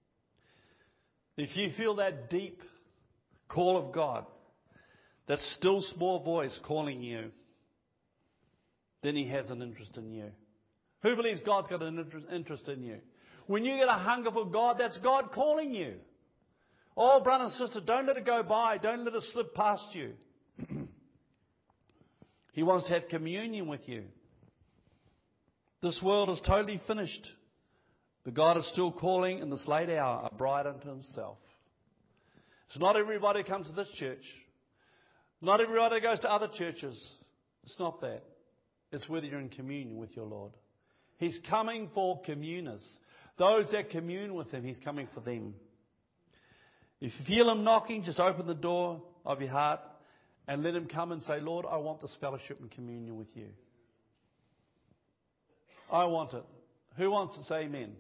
If you feel that deep call of God, that still small voice calling you, then He has an interest in you. Who believes God's got an interest in you? When you get a hunger for God, that's God calling you. Oh, brother and sister, don't let it go by. Don't let it slip past you. He wants to have communion with you. This world is totally finished. But God is still calling in this late hour a bride unto Himself. It's not everybody who comes to this church. Not everybody goes to other churches. It's not that. It's whether you're in communion with your Lord. He's coming for communers. Those that commune with Him, He's coming for them. If you feel Him knocking, just open the door of your heart and let Him come and say, Lord, I want this fellowship and communion with you. I want it. Who wants to say amen?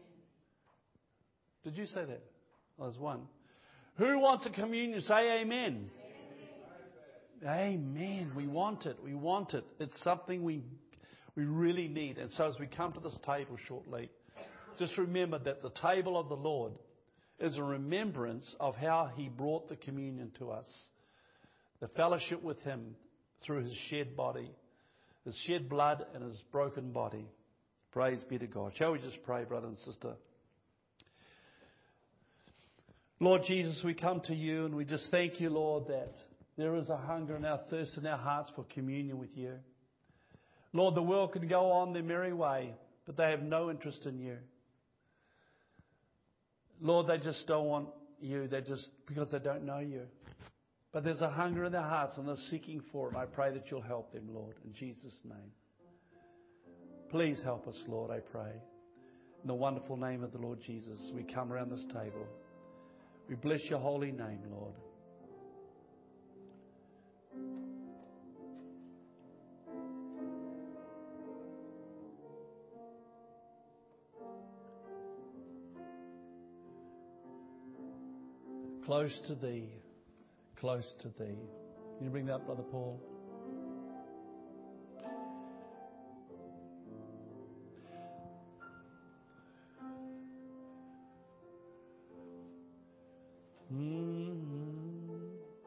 Did you say that? Oh, there's one. Who wants a communion? Say amen. Amen. Amen. We want it. We want it. It's something we we really need. And so as we come to this table shortly, just remember that the table of the Lord is a remembrance of how He brought the communion to us. The fellowship with Him through His shed body, His shed blood and His broken body. Praise be to God. Shall we just pray, brother and sister? Lord Jesus, we come to You and we just thank You, Lord, that there is a hunger and our thirst in our hearts for communion with You. Lord, the world can go on their merry way, but they have no interest in You. Lord, they just don't want You. They just, because they don't know You. But there's a hunger in their hearts and they're seeking for it. I pray that You'll help them, Lord, in Jesus' name. Please help us, Lord, I pray. In the wonderful name of the Lord Jesus, we come around this table. We bless Your holy name, Lord. Close to Thee, close to Thee. Can you bring that up, Brother Paul? Mm-hmm.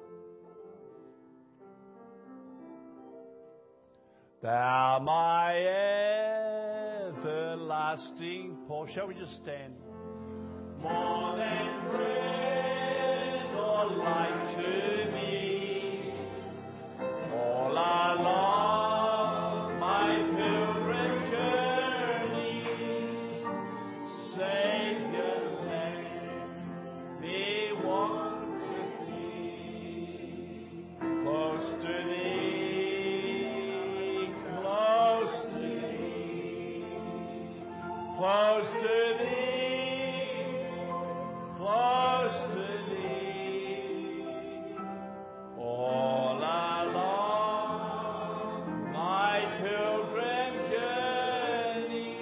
Thou my everlasting Paul. Shall we just stand? More than friend or life to me, all along my pilgrim journey, Savior, let me walk with thee, close to thee, close to thee, close to thee, close to thee, all along my pilgrim journey,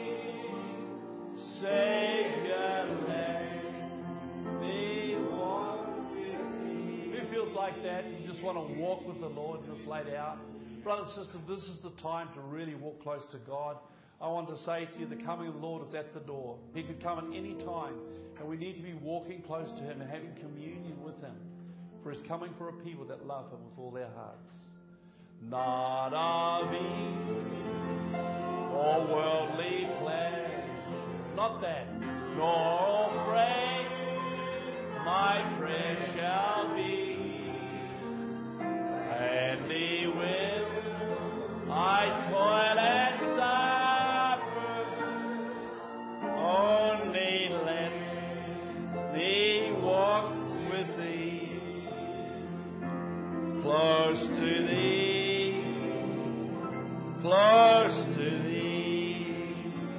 Savior, let me walk with thee. Who feels like that? You just want to walk with the Lord and just lay it out. Brothers and sisters, this is the time to really walk close to God. I want to say to you, the coming of the Lord is at the door. He could come at any time, and we need to be walking close to Him and having communion with Him. For He's coming for a people that love Him with all their hearts. Not of ease or worldly pleasure, not that, nor afraid my prayer shall be. Gladly will I toil and suffer, only let me walk with thee, close to thee, close to thee,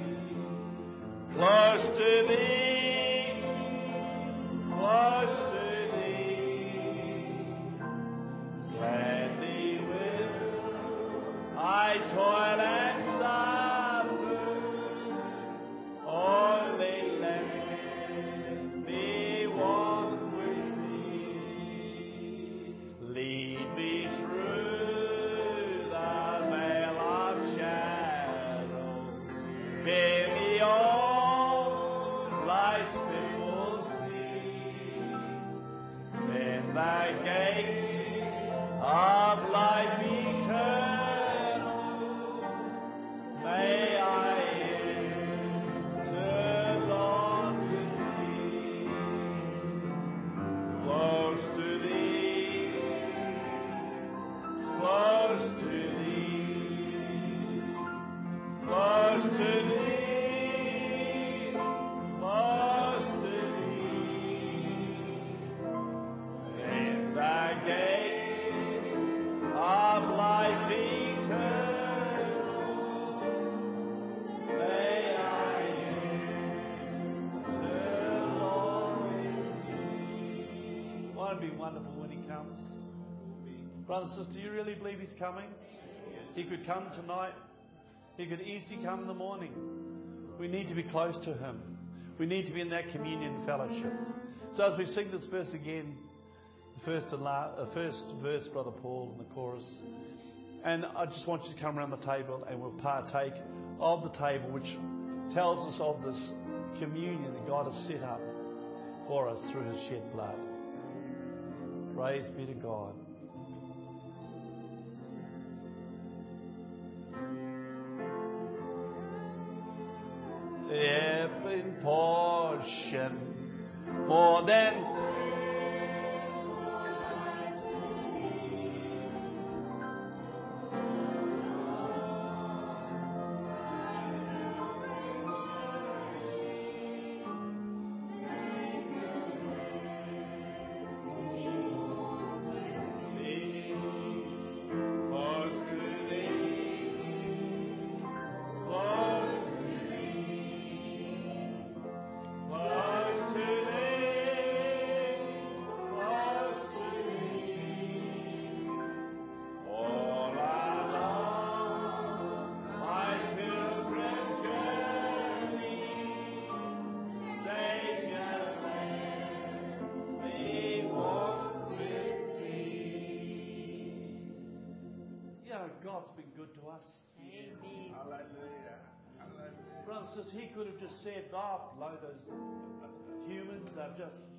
close to thee, close to thee. Gladly will I toil and suffer, only let me walk with thee. Lead me through the vale of shadows, bear me on life's fitful sea, then thy gates of life eternal may I enter, Lord, with thee, close to thee, close to thee, close to thee, close to thee, and thy gates of life eternal may I enter, Lord, with thee. Won't it be wonderful when He comes? Brother and sister, do you really believe He's coming? He could come tonight. He could easily come in the morning. We need to be close to Him. We need to be in that communion fellowship. So as we sing this verse again, the first and la- uh, first verse, Brother Paul, and the chorus, and I just want you to come around the table and we'll partake of the table, which tells us of this communion that God has set up for us through His shed blood. Praise be to God. If in portion more than God's been good to us. Amen. Hallelujah. Hallelujah. Brothers and sisters, He could have just said, oh, blow those humans, they've just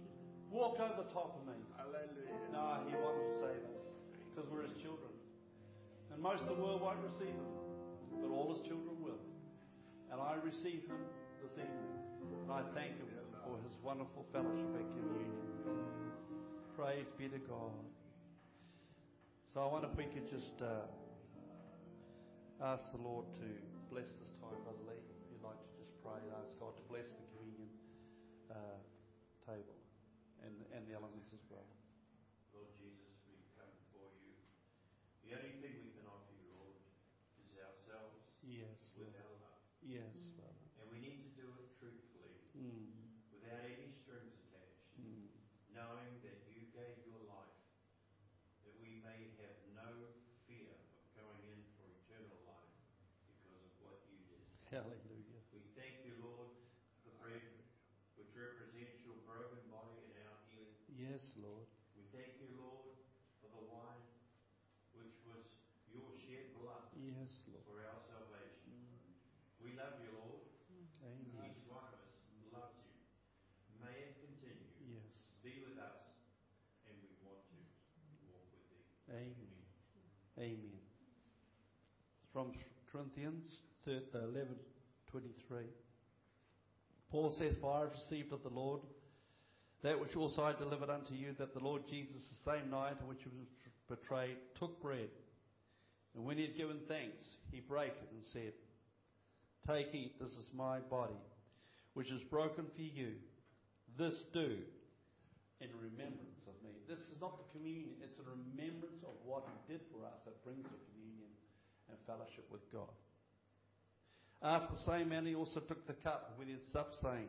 walked over the top of me. Hallelujah. No, He wants to save us because we're His children. And most of the world won't receive Him, but all His children will. And I receive Him this evening. And I thank Him for His wonderful fellowship and communion. Praise be to God. So I wonder if we could just uh, ask the Lord to bless this time, Brother Lee. If you'd like to just pray and ask God to bless the communion uh, table and, and the elements as well. Lord Jesus, we come before you. The only thing we can offer you, Lord, is ourselves Yes, with Lord. our love. Yes, Father. And we need to do it truthfully, Mm. without any strings attached, Mm. knowing that you gave your life, that we may have no fear of going in for eternal life because of what you did. Hallelujah. We thank you, Lord, for the bread which represents your broken body and our healing. Yes, Lord. We thank you, Lord, for the wine which was your shed blood Yes, Lord. for our salvation. We love you, Lord. Amen. Each one of us loves you. May it continue. Yes. Be with us, and we want to walk with thee. Amen. Amen. From Corinthians eleven twenty-three. Paul says, "For I have received of the Lord that which also I delivered unto you, that the Lord Jesus, the same night in which he was betrayed, took bread. And when he had given thanks, he brake it and said, Take, eat, this is my body, which is broken for you. This do in remembrance of me." This is not the communion, it's a remembrance of what he did for us that brings the communion and fellowship with God. After the same manner, he also took the cup when he had supped, saying,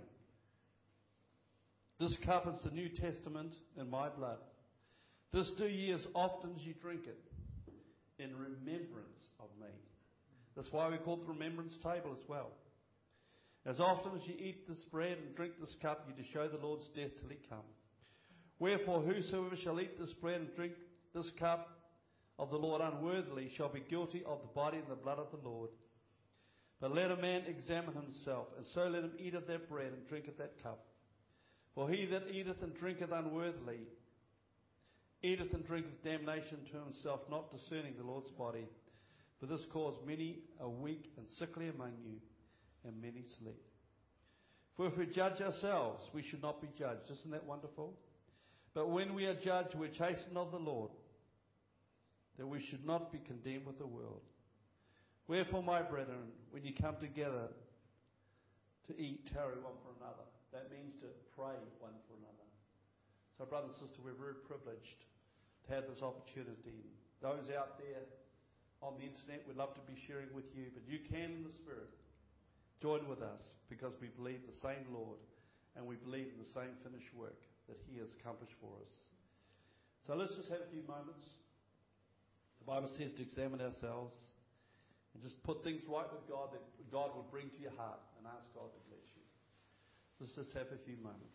This cup is the New Testament in my blood. This do ye as often as you drink it, in remembrance of me. That's why we call it the remembrance table as well. As often as you eat this bread and drink this cup, you do show the Lord's death till he come. Wherefore, whosoever shall eat this bread and drink this cup of the Lord unworthily shall be guilty of the body and the blood of the Lord. But let a man examine himself, and so let him eat of that bread and drink of that cup. For he that eateth and drinketh unworthily eateth and drinketh damnation to himself, not discerning the Lord's body. For this cause many are weak and sickly among you, and many sleep. For if we judge ourselves, we should not be judged. Isn't that wonderful? But when we are judged, we are chastened of the Lord, that we should not be condemned with the world. Wherefore, my brethren, when you come together to eat, tarry one for another. That means to pray one for another. So, brother and sister, we're very privileged to have this opportunity. Those out there on the internet, we'd love to be sharing with you, but you can in the Spirit join with us because we believe the same Lord and we believe in the same finished work that He has accomplished for us. So let's just have a few moments. The Bible says to examine ourselves and just put things right with God that God would bring to your heart and ask God to bless you. Let's just have a few moments.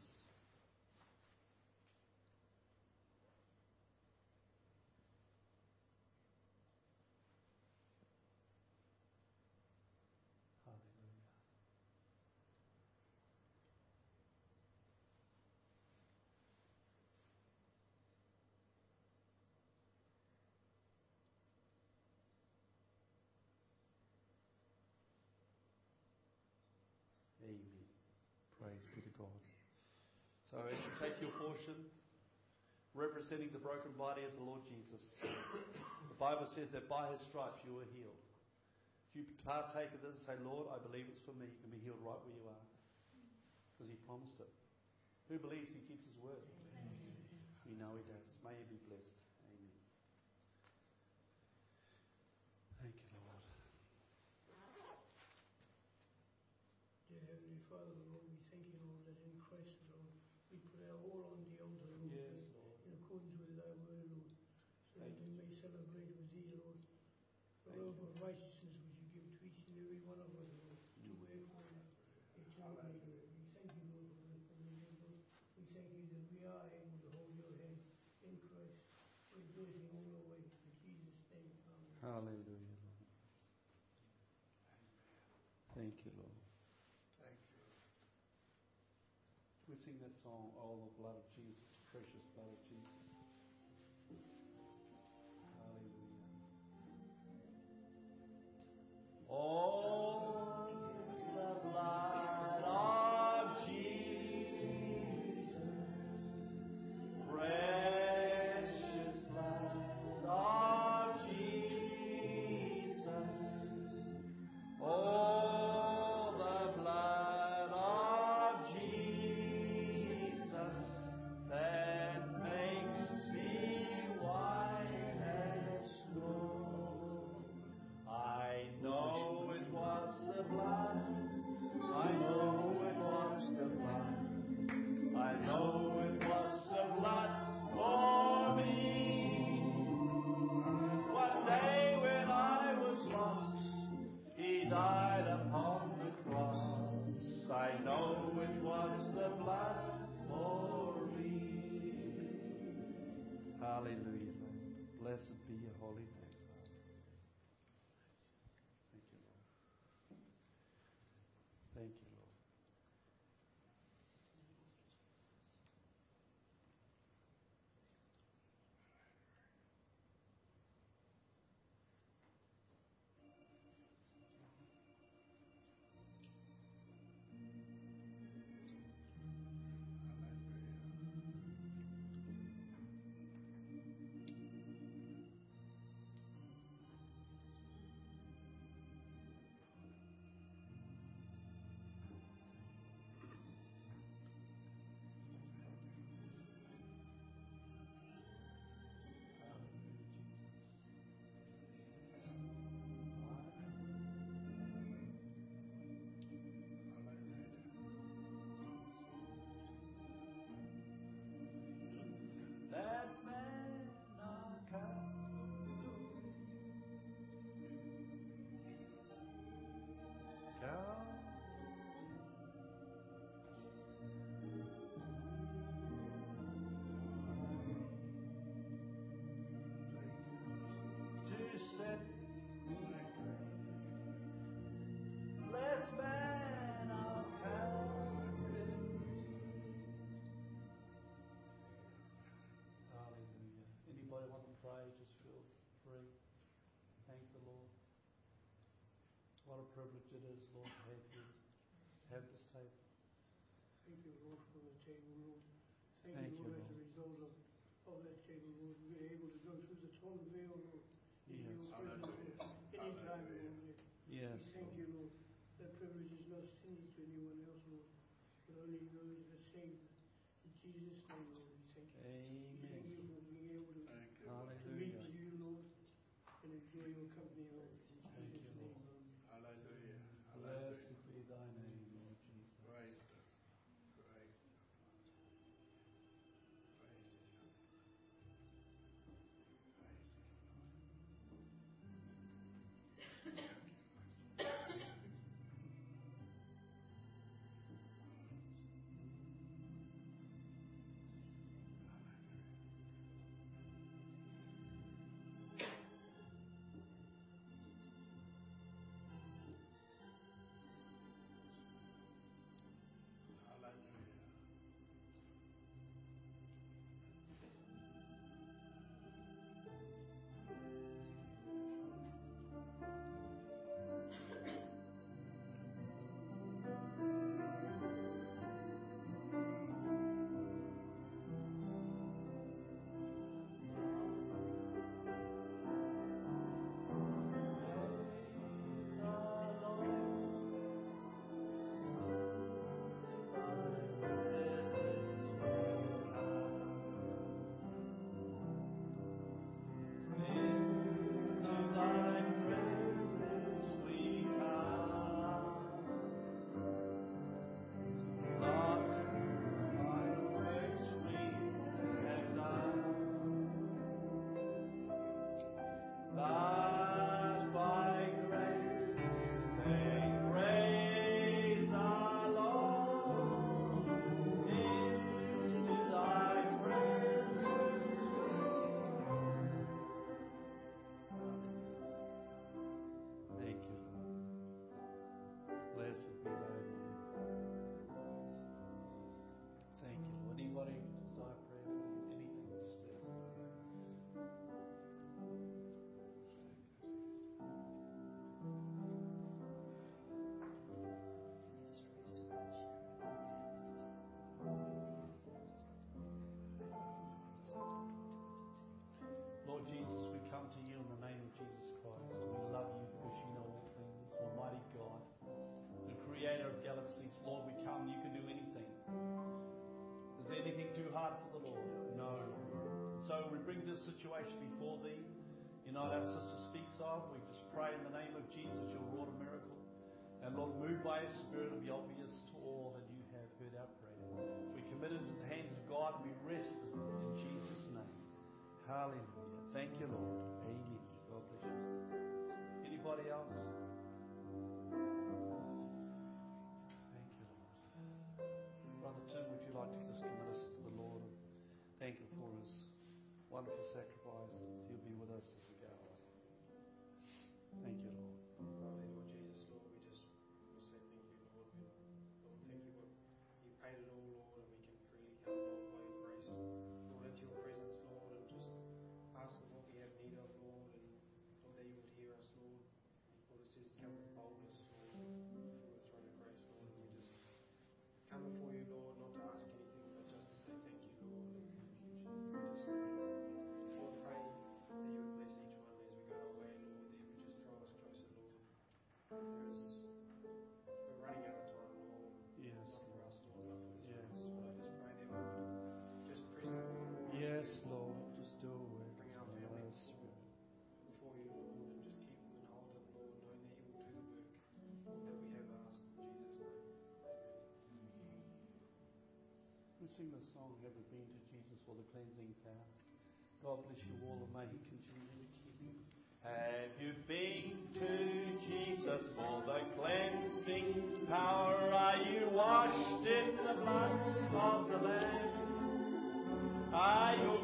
Amen. Praise be to God. So as you take your portion, representing the broken body of the Lord Jesus, the Bible says that by His stripes you were healed. If you partake of this and say, Lord, I believe it's for me, you can be healed right where you are. Because He promised it. Who believes He keeps His word? Amen. We know He does. May you be blessed. Amen. Thank you, Lord. Dear Heavenly Father, Lord, we thank you, Lord, that in Christ, Lord, we put our all on the altar, Lord, Yes, Lord. in accordance with thy word, Lord, so that we may celebrate with thee, Lord, the robe of righteousness which you give to each and every one of us, Lord, to wear for eternity, Lord. We thank you, Lord, for the provision, Lord. We thank you that we are able to hold your hand in Christ, rejoicing all the way. In Jesus' name, amen. Hallelujah, Lord. Thank you, Lord. Thank you. We sing that song, Oh, the Blood of Jesus. precious blood of Jesus. Hallelujah. Oh, the blood of Jesus, precious blood of Jesus. Oh, the blood of Jesus that makes me white as snow. I know it was the blood. I know it was the blood. I know it was the blood for me. One day when I was lost, He died upon the cross. I know it was the blood for me. Hallelujah, Lord. Blessed be your holy name. Thank you, Lord. Thank you, Lord. Last man on Calvary, to set me free. Last man on Calvary. Hallelujah. Anybody want to pray? Just feel free. Thank the Lord. What a privilege it is, Lord, to have you, have this table. Thank you, Lord, for the table, Lord. Thank, Thank you, you, Lord, as a Lord. result of, of that table, Lord. We are able to go through the torn veil, Lord. In Yes. your presence, Lord. Anytime, Lord. Yes, We thank Lord. you, Lord. That privilege is not extended to anyone else, Lord, but only those that are saved. In Jesus' name, Lord, we thank you. We thank you Amen. for being able to, to meet Hallelujah. with you, Lord, and enjoy your company, Lord. In Thank Jesus' you, name, Lord. Lord. Hallelujah. Blessed be thy name, Lord Jesus. Praise God. Praise God. Praise God. Praise God. so we bring this situation before Thee. You know what our sister speaks of. We just pray in the name of Jesus, You'll wrought a miracle. And Lord, move by Your Spirit, it'll be obvious to all that You have heard our prayer. We commit it into the hands of God and we rest it in Jesus' name. Hallelujah. Thank You, Lord. Amen. God bless you. Anybody else? Thank You, Lord. Brother Tim, would you like to just commit us to the Lord and thank Him for His wonderful sacrifice, that He'll be with us as we go away. Thank You, Lord. Lovely Lord Jesus, Lord, we just want to say thank You, Lord. We, Lord, thank You, Lord. You paid it all, Lord, and we can freely come, Lord, by Your grace, Lord, into Your presence, Lord, and just ask for what we have need of, Lord, and Lord, that You would hear us, Lord. Lord, it says to come with boldness, Lord, before the throne of grace, Lord, and we just come before You, Lord, not to ask anything, but just to say thank You, Lord, and just, Lord, pray that You would bless each one as we go away, Lord, that You would just draw us closer, Lord. Because we're running out of time, Lord. Yes. Not for us, Lord, not for this Yes. place. But I just pray that we would just press the Lord. Yes, Lord. Just do it. Bring our Yes, families Spirit. before You, Lord, and just keep them in hold of, Lord, knowing that You will do the work, Lord, that we have asked in Jesus' name. We sing the song, Have We Been to Jesus for the cleansing power? God bless you all and may He continue to keep you. Have you been to Jesus for the cleansing power? Are you washed in the blood of the Lamb? Are you